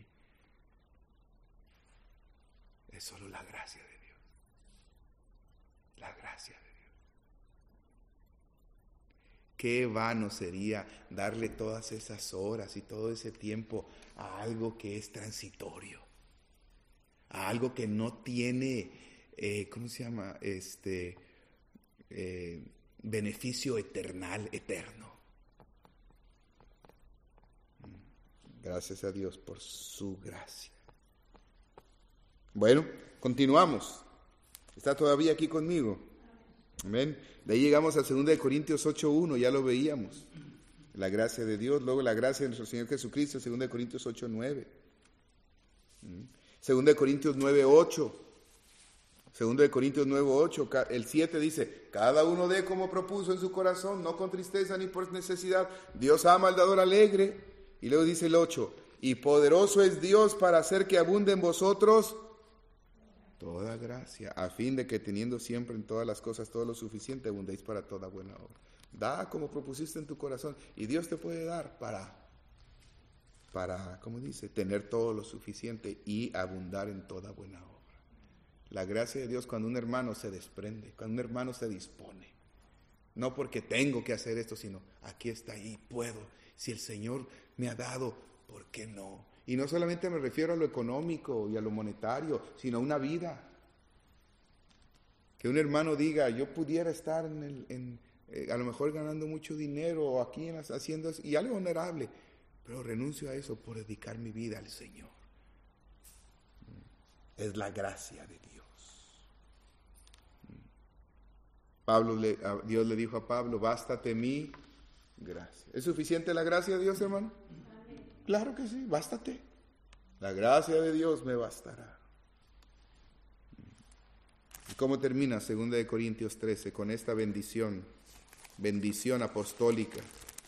Es solo la gracia de Dios. La gracia de Dios. qué vano sería darle todas esas horas y todo ese tiempo a algo que es transitorio, a algo que no tiene, beneficio eterno. Gracias a Dios por su gracia. Bueno, continuamos. ¿Está todavía aquí conmigo? Amén. De ahí llegamos a 2 Corintios 8:1, ya lo veíamos. La gracia de Dios, luego la gracia de nuestro Señor Jesucristo, 2 Corintios 8:9. 2 Corintios 9:8. 2 Corintios 9:8, el 7 dice, cada uno dé como propuso en su corazón, no con tristeza ni por necesidad. Dios ama al dador alegre. Y luego dice el 8, y poderoso es Dios para hacer que abunde en vosotros toda gracia, a fin de que teniendo siempre en todas las cosas todo lo suficiente, abundéis para toda buena obra. Da como propusiste en tu corazón, y Dios te puede dar para, ¿cómo dice? Tener todo lo suficiente y abundar en toda buena obra. La gracia de Dios cuando un hermano se desprende, cuando un hermano se dispone. No porque tengo que hacer esto, sino aquí está y puedo. Si el Señor me ha dado, ¿por qué no? Y no solamente me refiero a lo económico y a lo monetario, sino a una vida. Que un hermano diga, yo pudiera estar a lo mejor ganando mucho dinero o aquí haciendo eso, y algo honorable, pero renuncio a eso por dedicar mi vida al Señor. Es la gracia de Dios. Dios le dijo a Pablo, bástate mi gracia. ¿Es suficiente la gracia de Dios, hermano? Amén. Claro que sí, bástate. La gracia de Dios me bastará. ¿Y cómo termina 2 Corintios 13? Con esta bendición apostólica,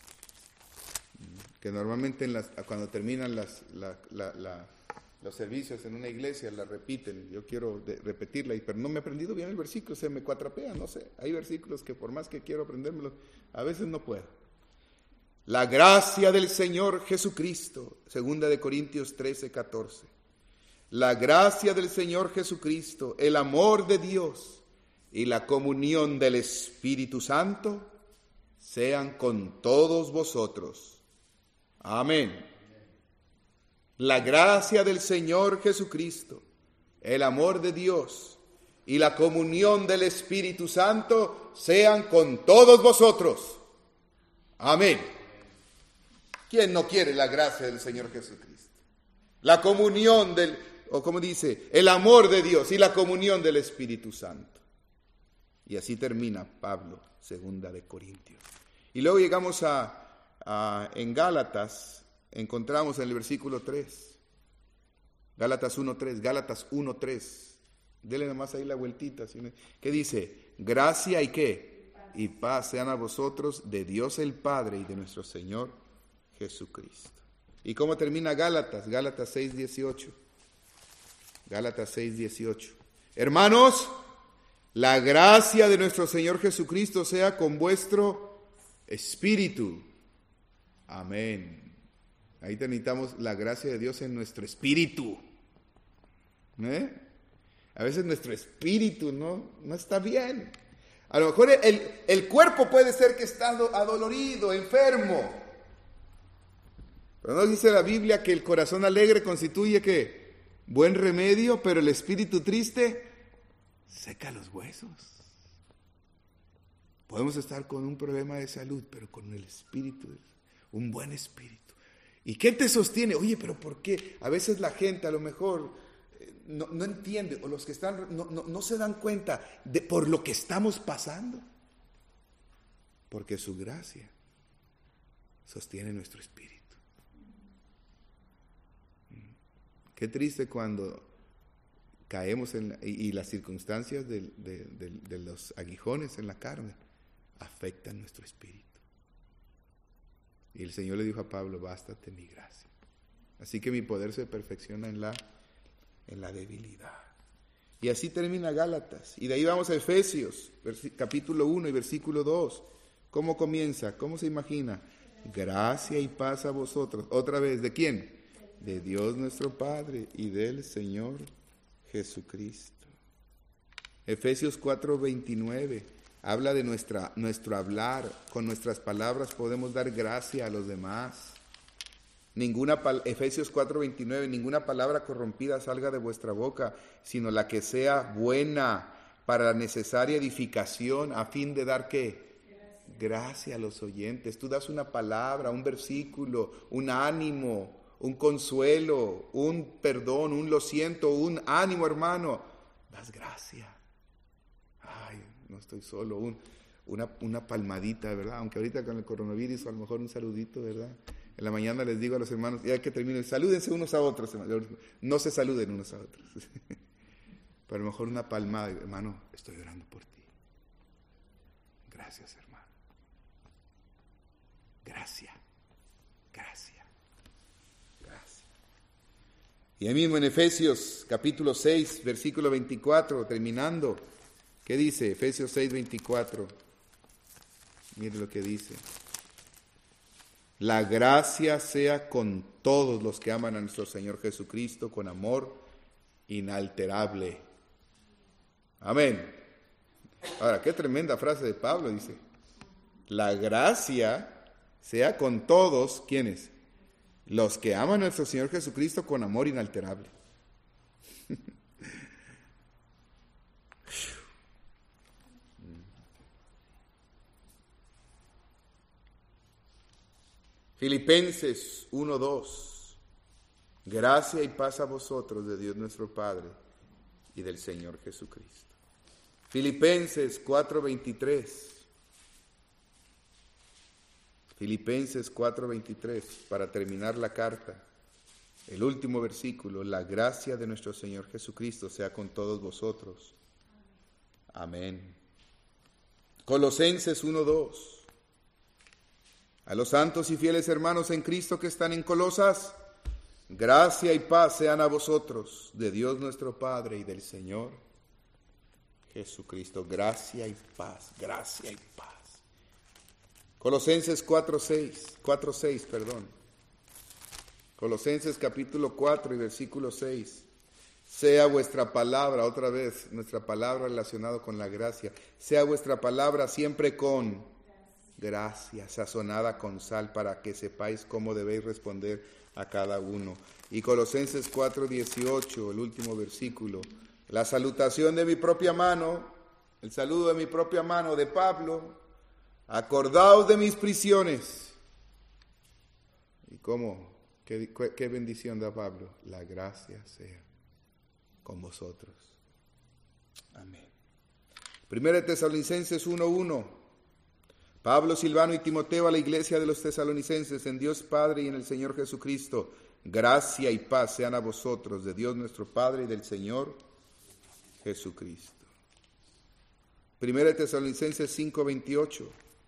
que normalmente cuando terminan los servicios en una iglesia la repiten. Yo quiero repetirla, pero no me he aprendido bien el versículo, se me cuatrapea, no sé. Hay versículos que por más que quiero aprendérmelos, a veces no puedo. La gracia del Señor Jesucristo, 2 Corintios 13:14. La gracia del Señor Jesucristo, el amor de Dios y la comunión del Espíritu Santo sean con todos vosotros. Amén. La gracia del Señor Jesucristo, el amor de Dios y la comunión del Espíritu Santo sean con todos vosotros. Amén. ¿Quién no quiere la gracia del Señor Jesucristo? La comunión el amor de Dios y la comunión del Espíritu Santo. Y así termina Pablo, 2 Corintios. Y luego llegamos en Gálatas, encontramos en el versículo 3. Gálatas 1:3. Dele nomás ahí la vueltita. ¿Qué dice? Gracia y ¿qué? Y paz sean a vosotros de Dios el Padre y de nuestro Señor Jesucristo. ¿Y cómo termina Gálatas? Gálatas 6:18. Gálatas 6:18. Hermanos, la gracia de nuestro Señor Jesucristo sea con vuestro espíritu. Amén. Ahí necesitamos la gracia de Dios en nuestro espíritu. A veces nuestro espíritu no está bien. A lo mejor el cuerpo puede ser que está adolorido, enfermo. Pero no dice la Biblia que el corazón alegre constituye ¿qué? Buen remedio, pero el espíritu triste seca los huesos. Podemos estar con un problema de salud, pero con el espíritu, un buen espíritu. ¿Y qué te sostiene? Oye, pero ¿por qué? A veces la gente a lo mejor no entiende, o los que están no se dan cuenta de por lo que estamos pasando. Porque su gracia sostiene nuestro espíritu. Qué triste cuando caemos y las circunstancias de los aguijones en la carne afectan nuestro espíritu. Y el Señor le dijo a Pablo, bástate mi gracia. Así que mi poder se perfecciona en la debilidad. Y así termina Gálatas. Y de ahí vamos a Efesios, capítulo 1 y versículo 2. ¿Cómo comienza? ¿Cómo se imagina? Gracia y paz a vosotros. Otra vez, ¿de quién? De Dios nuestro Padre y del Señor Jesucristo. Efesios 4:29. habla de nuestro hablar. Con nuestras palabras podemos dar gracia a los demás. Efesios 4:29, ninguna palabra corrompida salga de vuestra boca, sino la que sea buena para la necesaria edificación, a fin de dar ¿qué? Gracia a los oyentes. Tú das una palabra, un versículo, un ánimo, un consuelo, un perdón, un lo siento, un ánimo, hermano. Das gracia. Ay, no estoy solo. Una palmadita, ¿verdad? Aunque ahorita con el coronavirus, a lo mejor un saludito, ¿verdad? En la mañana les digo a los hermanos, ya que terminen, salúdense unos a otros. No se saluden unos a otros. Pero a lo mejor una palmada, hermano, estoy orando por ti. Gracias, hermano. Gracias. Y ahí mismo en Efesios capítulo 6, versículo 24, terminando, ¿qué dice? Efesios 6, 24. Mire lo que dice. La gracia sea con todos los que aman a nuestro Señor Jesucristo con amor inalterable. Amén. Ahora, qué tremenda frase de Pablo, dice. La gracia sea con todos, ¿quiénes? Los que aman a nuestro Señor Jesucristo con amor inalterable. Filipenses 1:2. Gracia y paz a vosotros de Dios nuestro Padre y del Señor Jesucristo. Filipenses 4:23. Filipenses 4:23, para terminar la carta, el último versículo, la gracia de nuestro Señor Jesucristo sea con todos vosotros. Amén. Colosenses 1:2, a los santos y fieles hermanos en Cristo que están en Colosas, gracia y paz sean a vosotros, de Dios nuestro Padre y del Señor Jesucristo. Gracia y paz, gracia y paz. Colosenses 4:6, perdón. Colosenses capítulo 4 y versículo 6. Sea vuestra palabra, otra vez, nuestra palabra relacionada con la gracia, sea vuestra palabra siempre con gracia, sazonada con sal, para que sepáis cómo debéis responder a cada uno. Y Colosenses 4:18, el último versículo. La salutación de mi propia mano, el saludo de mi propia mano de Pablo. Acordaos de mis prisiones. ¿Y cómo? ¿Qué bendición da Pablo? La gracia sea con vosotros. Amén. 1 Tesalonicenses 1:1. Pablo, Silvano y Timoteo a la iglesia de los tesalonicenses, en Dios Padre y en el Señor Jesucristo, gracia y paz sean a vosotros, de Dios nuestro Padre y del Señor Jesucristo. 1 Tesalonicenses 5:28.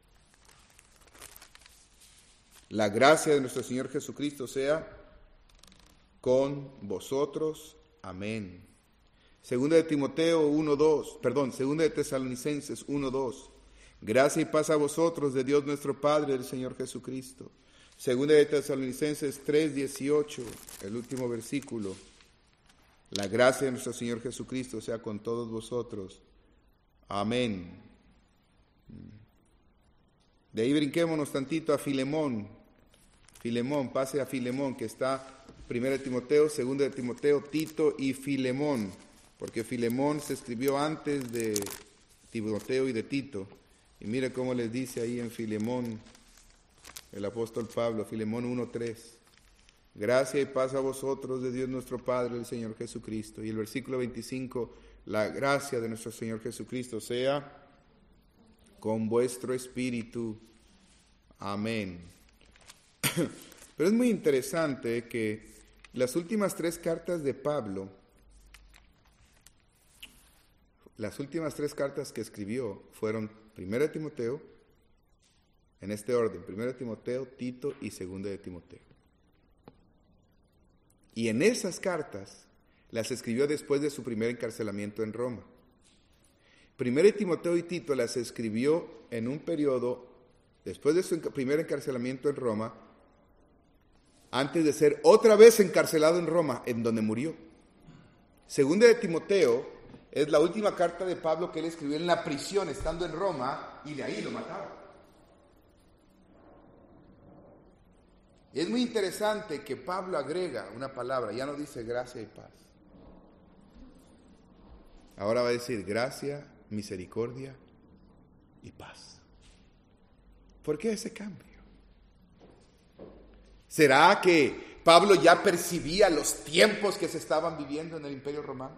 La gracia de nuestro Señor Jesucristo sea con vosotros. Amén. Segunda de Tesalonicenses 1:2. Gracia y paz a vosotros de Dios nuestro Padre y del Señor Jesucristo. Segunda de Tesalonicenses 3:18, el último versículo. La gracia de nuestro Señor Jesucristo sea con todos vosotros. Amén. De ahí brinquémonos tantito a Filemón. Pase a Filemón, que está 1 de Timoteo, 2 de Timoteo, Tito y Filemón, porque Filemón se escribió antes de Timoteo y de Tito. Y mire cómo les dice ahí en Filemón el apóstol Pablo, Filemón 1:3. Gracia y paz a vosotros de Dios nuestro Padre y el Señor Jesucristo. Y el versículo 25, la gracia de nuestro Señor Jesucristo sea con vuestro espíritu. Amén. Pero es muy interesante que las últimas tres cartas de Pablo, las últimas tres cartas que escribió fueron 1 de Timoteo, en este orden, 1 de Timoteo, Tito y 2 de Timoteo. Y en esas cartas las escribió después de su primer encarcelamiento en Roma. 1 de Timoteo y Tito las escribió en un periodo, después de su primer encarcelamiento en Roma, antes de ser otra vez encarcelado en Roma, en donde murió. 2 de Timoteo es la última carta de Pablo que él escribió en la prisión, estando en Roma, y de ahí lo mataron. Es muy interesante que Pablo agrega una palabra, ya no dice gracia y paz. Ahora va a decir gracia, misericordia y paz. ¿Por qué ese cambio? ¿Será que Pablo ya percibía los tiempos que se estaban viviendo en el Imperio Romano?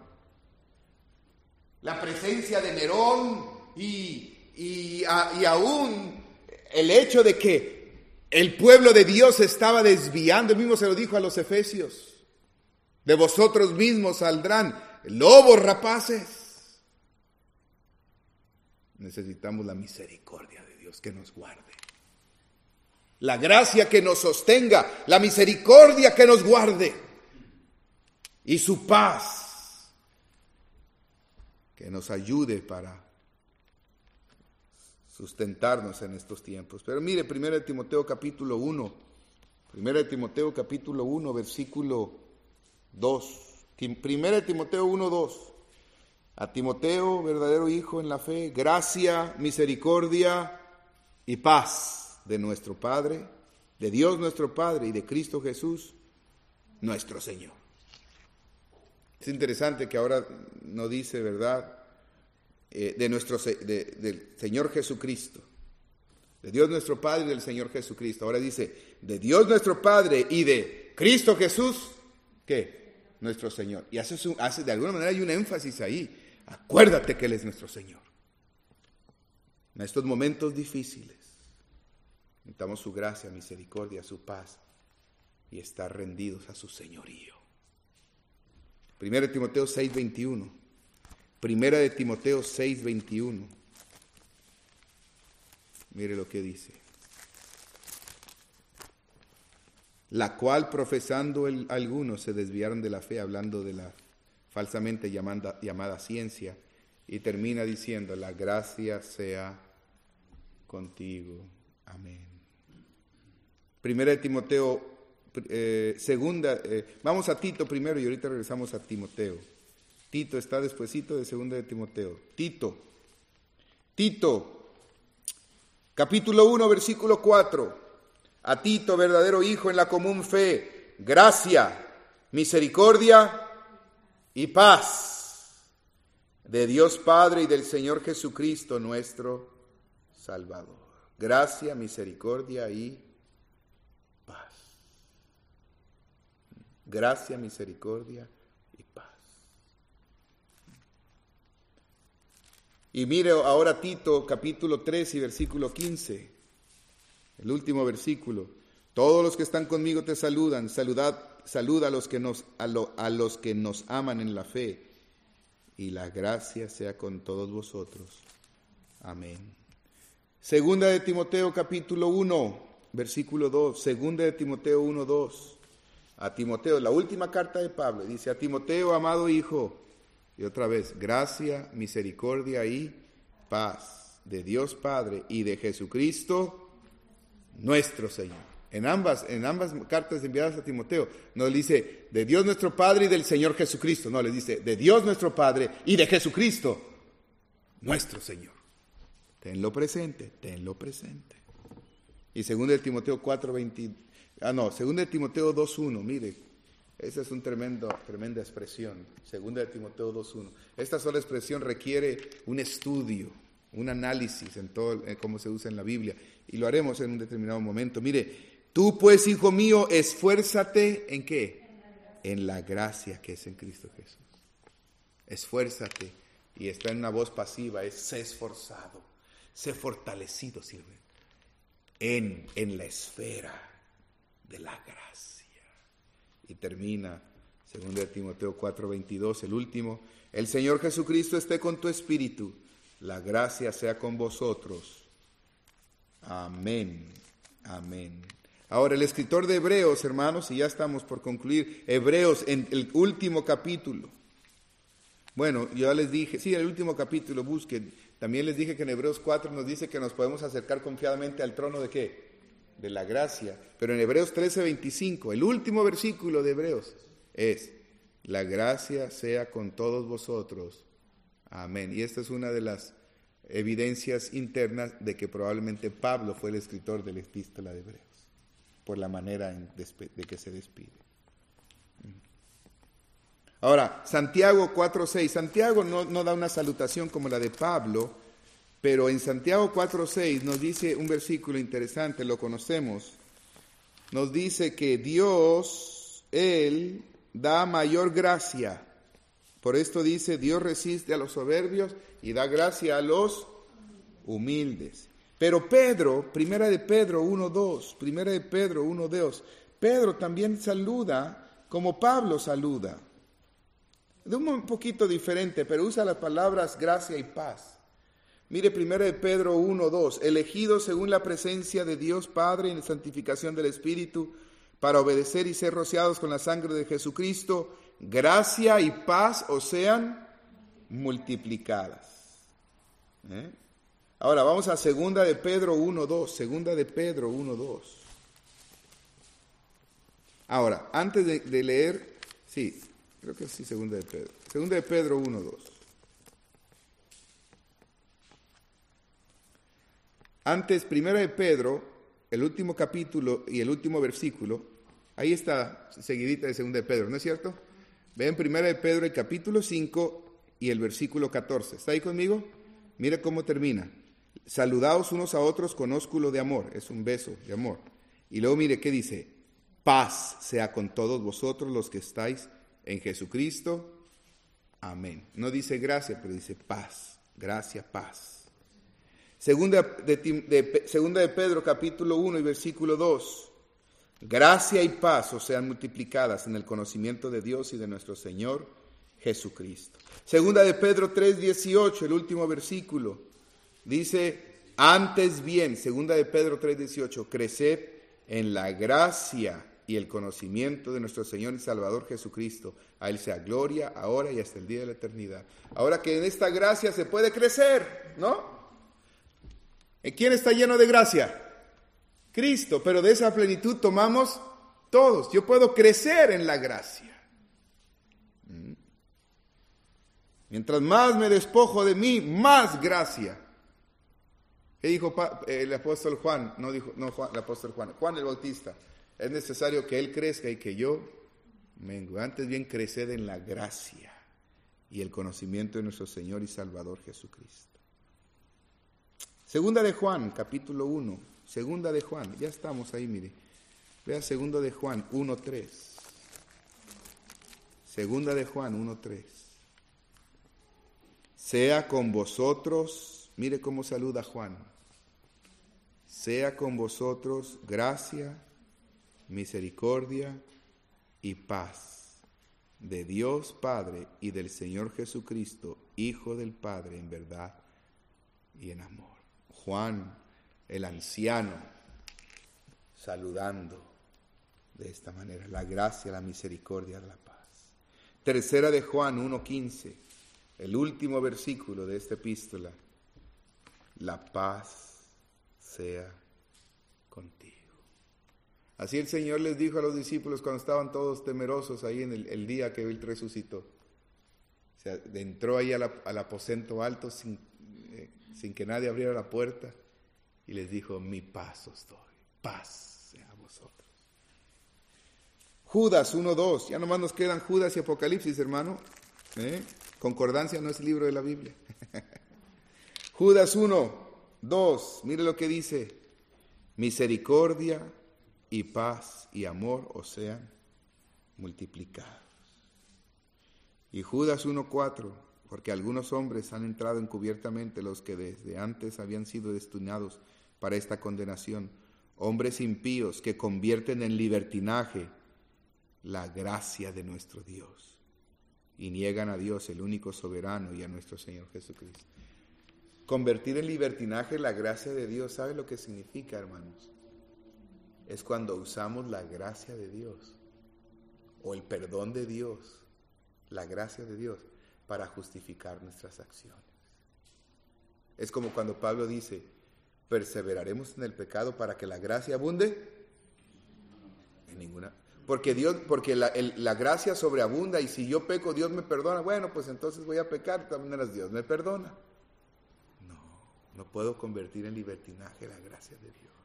La presencia de Nerón y aún el hecho de que el pueblo de Dios se estaba desviando. Él mismo se lo dijo a los efesios: de vosotros mismos saldrán lobos rapaces. Necesitamos la misericordia de Dios que nos guarde, la gracia que nos sostenga, la misericordia que nos guarde y su paz que nos ayude para sustentarnos en estos tiempos. Pero mire, 1 Timoteo capítulo 1, 1 Timoteo capítulo 1, versículo 2. 1 Timoteo 1, 2. A Timoteo, verdadero hijo en la fe, gracia, misericordia y paz de nuestro Padre, de Dios nuestro Padre y de Cristo Jesús, nuestro Señor. Es interesante que ahora no dice, ¿verdad?, del Señor Jesucristo, de Dios nuestro Padre y del Señor Jesucristo. Ahora dice, de Dios nuestro Padre y de Cristo Jesús, ¿qué? Nuestro Señor. Y hace de alguna manera hay un énfasis ahí. Acuérdate que Él es nuestro Señor. En estos momentos difíciles, necesitamos su gracia, misericordia, su paz y estar rendidos a su señorío. 1 Timoteo 6:21. 1 Timoteo 6:21. Mire lo que dice. La cual profesando algunos se desviaron de la fe, hablando de la falsamente llamada ciencia, y termina diciendo, la gracia sea contigo. Amén. 1 Timoteo, vamos a Tito primero y ahorita regresamos a Timoteo. Tito está despuesito de 2 de Timoteo. Tito, capítulo 1, versículo 4. A Tito, verdadero hijo en la común fe, gracia, misericordia y paz de Dios Padre y del Señor Jesucristo nuestro Salvador. Gracia, misericordia y paz. Gracia, misericordia y paz. Y mire ahora Tito capítulo 3 y versículo 15. El último versículo. Todos los que están conmigo te saludan. Saluda a los que nos aman en la fe. Y la gracia sea con todos vosotros. Amén. Segunda de Timoteo capítulo 1, versículo 2. Segunda de Timoteo 1, 2. A Timoteo, la última carta de Pablo, dice: a Timoteo, amado hijo, y otra vez, gracia, misericordia y paz de Dios Padre y de Jesucristo nuestro Señor. En ambas cartas enviadas a Timoteo, no le dice de Dios nuestro Padre y del Señor Jesucristo, no, le dice de Dios nuestro Padre y de Jesucristo nuestro Señor. Tenlo presente. Y 2 de Timoteo 2 de Timoteo 2:1, mire, esa es una tremenda expresión. 2 de Timoteo 2:1. Esta sola expresión requiere un estudio, un análisis en todo cómo se usa en la Biblia, y lo haremos en un determinado momento. Mire, tú pues, hijo mío, esfuérzate ¿en qué? En la gracia que es en Cristo Jesús. Esfuérzate, y está en una voz pasiva, es sé esforzado, sé fortalecido, sirve, en la esfera de la gracia. Y termina 2 de Timoteo 4:22, el último: el Señor Jesucristo esté con tu espíritu, la gracia sea con vosotros. Amén. Amén. Ahora, el escritor de Hebreos, hermanos, y ya estamos por concluir, Hebreos en el último capítulo. Bueno, ya les dije, sí, el último capítulo, busquen. También les dije que en Hebreos 4 nos dice que nos podemos acercar confiadamente al trono de ¿qué? De la gracia. Pero en Hebreos 13:25, el último versículo de Hebreos es: la gracia sea con todos vosotros. Amén. Y esta es una de las evidencias internas de que probablemente Pablo fue el escritor de la epístola de Hebreos, por la manera de que se despide. Ahora, Santiago 4:6. Santiago no da una salutación como la de Pablo, pero en Santiago 4:6 nos dice un versículo interesante, lo conocemos. Nos dice que Dios, Él, da mayor gracia. Por esto dice, Dios resiste a los soberbios y da gracia a los humildes. Pero Pedro, primera de Pedro 1:2, Pedro también saluda como Pablo saluda. De un poquito diferente, pero usa las palabras gracia y paz. Mire, primera de Pedro 1:2, elegidos según la presencia de Dios Padre en la santificación del Espíritu, para obedecer y ser rociados con la sangre de Jesucristo, gracia y paz os sean multiplicadas. Ahora vamos a segunda de Pedro 1:2. Ahora, antes de leer, sí, creo que sí, segunda de Pedro 1:2. Antes, primera de Pedro, el último capítulo y el último versículo, ahí está seguidita de segunda de Pedro, ¿no es cierto? Ven primera de Pedro el capítulo 5 y el versículo 14. ¿Está ahí conmigo? Mira cómo termina. Saludaos unos a otros con ósculo de amor. Es un beso de amor. Y luego mire qué dice. Paz sea con todos vosotros los que estáis en Jesucristo. Amén. No dice gracia, pero dice paz. Gracia, paz. Segunda de Pedro capítulo 1 y versículo 2. Gracia y paz os sean multiplicadas en el conocimiento de Dios y de nuestro Señor Jesucristo. Segunda de Pedro 3:18, el último versículo, dice, antes bien, segunda de Pedro 3:18, creced en la gracia y el conocimiento de nuestro Señor y Salvador Jesucristo. A Él sea gloria, ahora y hasta el día de la eternidad. Ahora que en esta gracia se puede crecer, ¿no? ¿En quién está lleno de gracia? Cristo, pero de esa plenitud tomamos todos. Yo puedo crecer en la gracia. Mientras más me despojo de mí, más gracia. ¿Qué dijo el apóstol Juan? El apóstol Juan el Bautista. Es necesario que Él crezca y que yo mengue. Antes bien, creced en la gracia y el conocimiento de nuestro Señor y Salvador Jesucristo. Segunda de Juan, capítulo 1. Segunda de Juan, ya estamos ahí, mire. Vea segunda de Juan 1:3. Segunda de Juan 1:3. Sea con vosotros, mire cómo saluda Juan. Sea con vosotros gracia, misericordia y paz de Dios Padre y del Señor Jesucristo, Hijo del Padre, en verdad y en amor. Juan, el anciano, saludando de esta manera, la gracia, la misericordia, la paz. Tercera de Juan 1:15, el último versículo de esta epístola, la paz sea contigo. Así el Señor les dijo a los discípulos cuando estaban todos temerosos ahí en el día que Él resucitó. O sea, entró ahí al aposento alto sin que nadie abriera la puerta y les dijo, mi paz os doy, paz sea a vosotros. Judas 1:2, ya nomás nos quedan Judas y Apocalipsis, hermano. Concordancia no es libro de la Biblia. Judas 1:2, mire lo que dice, misericordia y paz y amor os sean multiplicados. Y Judas 1:4, porque algunos hombres han entrado encubiertamente, los que desde antes habían sido destinados para esta condenación, hombres impíos que convierten en libertinaje la gracia de nuestro Dios y niegan a Dios, el único soberano, y a nuestro Señor Jesucristo. Convertir en libertinaje la gracia de Dios, ¿sabe lo que significa, hermanos? Es cuando usamos la gracia de Dios o el perdón de Dios, la gracia de Dios, para justificar nuestras acciones. Es como cuando Pablo dice, perseveraremos en el pecado para que la gracia abunde en ninguna. porque la gracia sobreabunda, y si yo peco, Dios me perdona. Bueno, pues entonces voy a pecar, de todas maneras Dios me perdona. No puedo convertir en libertinaje la gracia de Dios.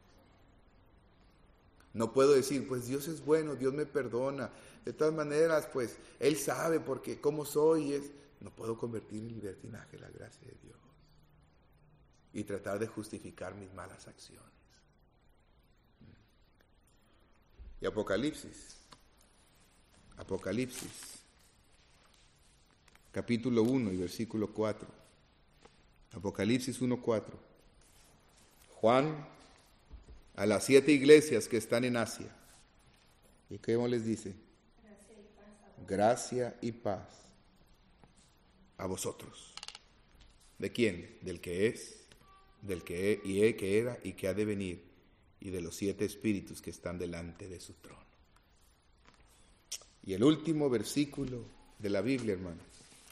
No puedo decir, pues Dios es bueno, Dios me perdona. De todas maneras, pues Él sabe porque cómo soy. No puedo convertir en libertinaje la gracia de Dios y tratar de justificar mis malas acciones. Y Apocalipsis, capítulo 1 y versículo 4. Apocalipsis 1:4. Juan, a las 7 iglesias que están en Asia. ¿Y cómo les dice? Gracia y paz a vosotros. ¿De quién? Del que es, del que que era y que ha de venir, y de los 7 espíritus que están delante de su trono. Y el último versículo de la Biblia, hermanos,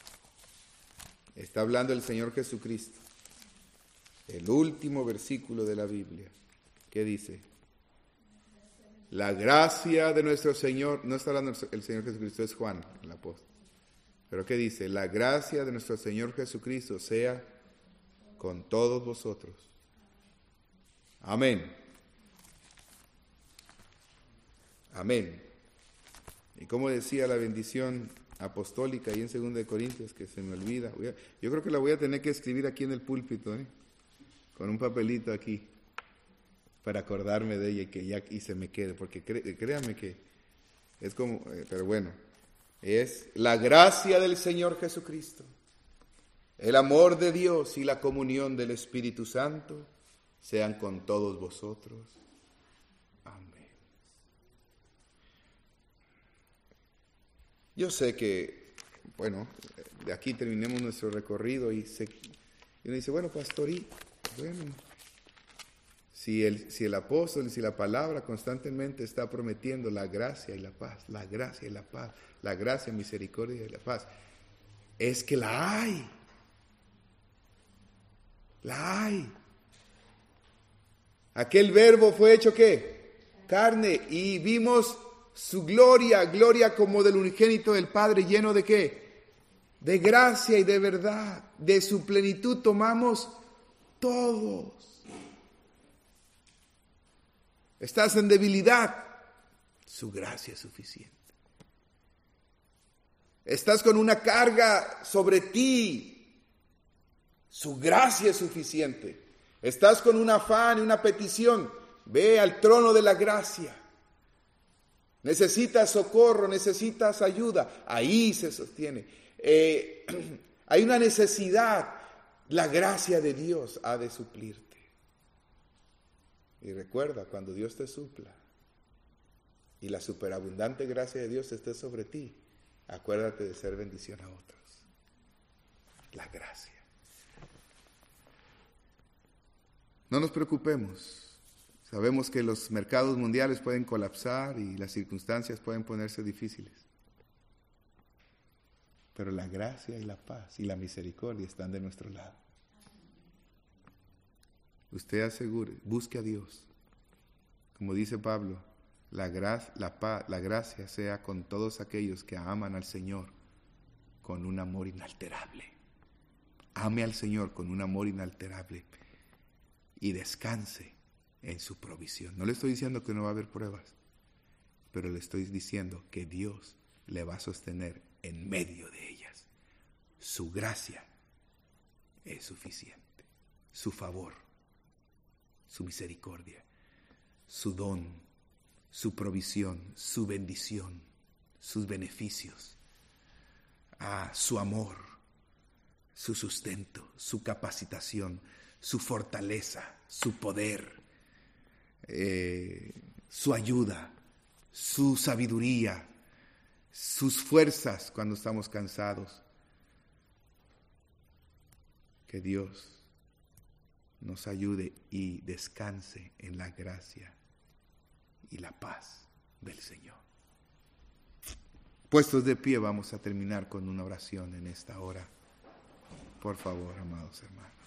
está hablando el Señor Jesucristo. El último versículo de la Biblia, ¿qué dice? La gracia de nuestro Señor, no está hablando el Señor Jesucristo, es Juan, el apóstol. Pero ¿qué dice? La gracia de nuestro Señor Jesucristo sea con todos vosotros. Amén. Amén. Y como decía la bendición apostólica ahí en 2 Corintios, que se me olvida. Yo creo que la voy a tener que escribir aquí en el púlpito, con un papelito aquí, para acordarme de ella y se me quede, porque créanme que es como, pero bueno, es la gracia del Señor Jesucristo, el amor de Dios y la comunión del Espíritu Santo sean con todos vosotros. Amén. Yo sé que, bueno, de aquí terminemos nuestro recorrido y uno dice, bueno, pastor, bueno, si el apóstol, si la palabra constantemente está prometiendo la gracia y la paz, la gracia y la paz, la gracia, misericordia y la paz, es que la hay. La hay. Aquel verbo fue hecho ¿qué? Carne, y vimos su gloria como del unigénito del Padre, lleno de ¿qué? De gracia y de verdad. De su plenitud tomamos todos. Estás en debilidad, su gracia es suficiente. Estás con una carga sobre ti, su gracia es suficiente. Estás con un afán y una petición, ve al trono de la gracia. Necesitas socorro, necesitas ayuda, ahí se sostiene. Hay una necesidad, la gracia de Dios ha de suplirte. Y recuerda, cuando Dios te supla y la superabundante gracia de Dios esté sobre ti, acuérdate de ser bendición a otros. La gracia. No nos preocupemos. Sabemos que los mercados mundiales pueden colapsar y las circunstancias pueden ponerse difíciles. Pero la gracia y la paz y la misericordia están de nuestro lado. Usted asegure, busque a Dios. Como dice Pablo, la gracia sea con todos aquellos que aman al Señor con un amor inalterable. Ame al Señor con un amor inalterable y descanse en su provisión. No le estoy diciendo que no va a haber pruebas, pero le estoy diciendo que Dios le va a sostener en medio de ellas. Su gracia es suficiente, su favor, su misericordia, su don, su provisión, su bendición, sus beneficios, su amor, su sustento, su capacitación, su fortaleza, su poder, su ayuda, su sabiduría, sus fuerzas cuando estamos cansados. Que Dios nos ayude y descanse en la gracia y la paz del Señor. Puestos de pie, vamos a terminar con una oración en esta hora. Por favor, amados hermanos.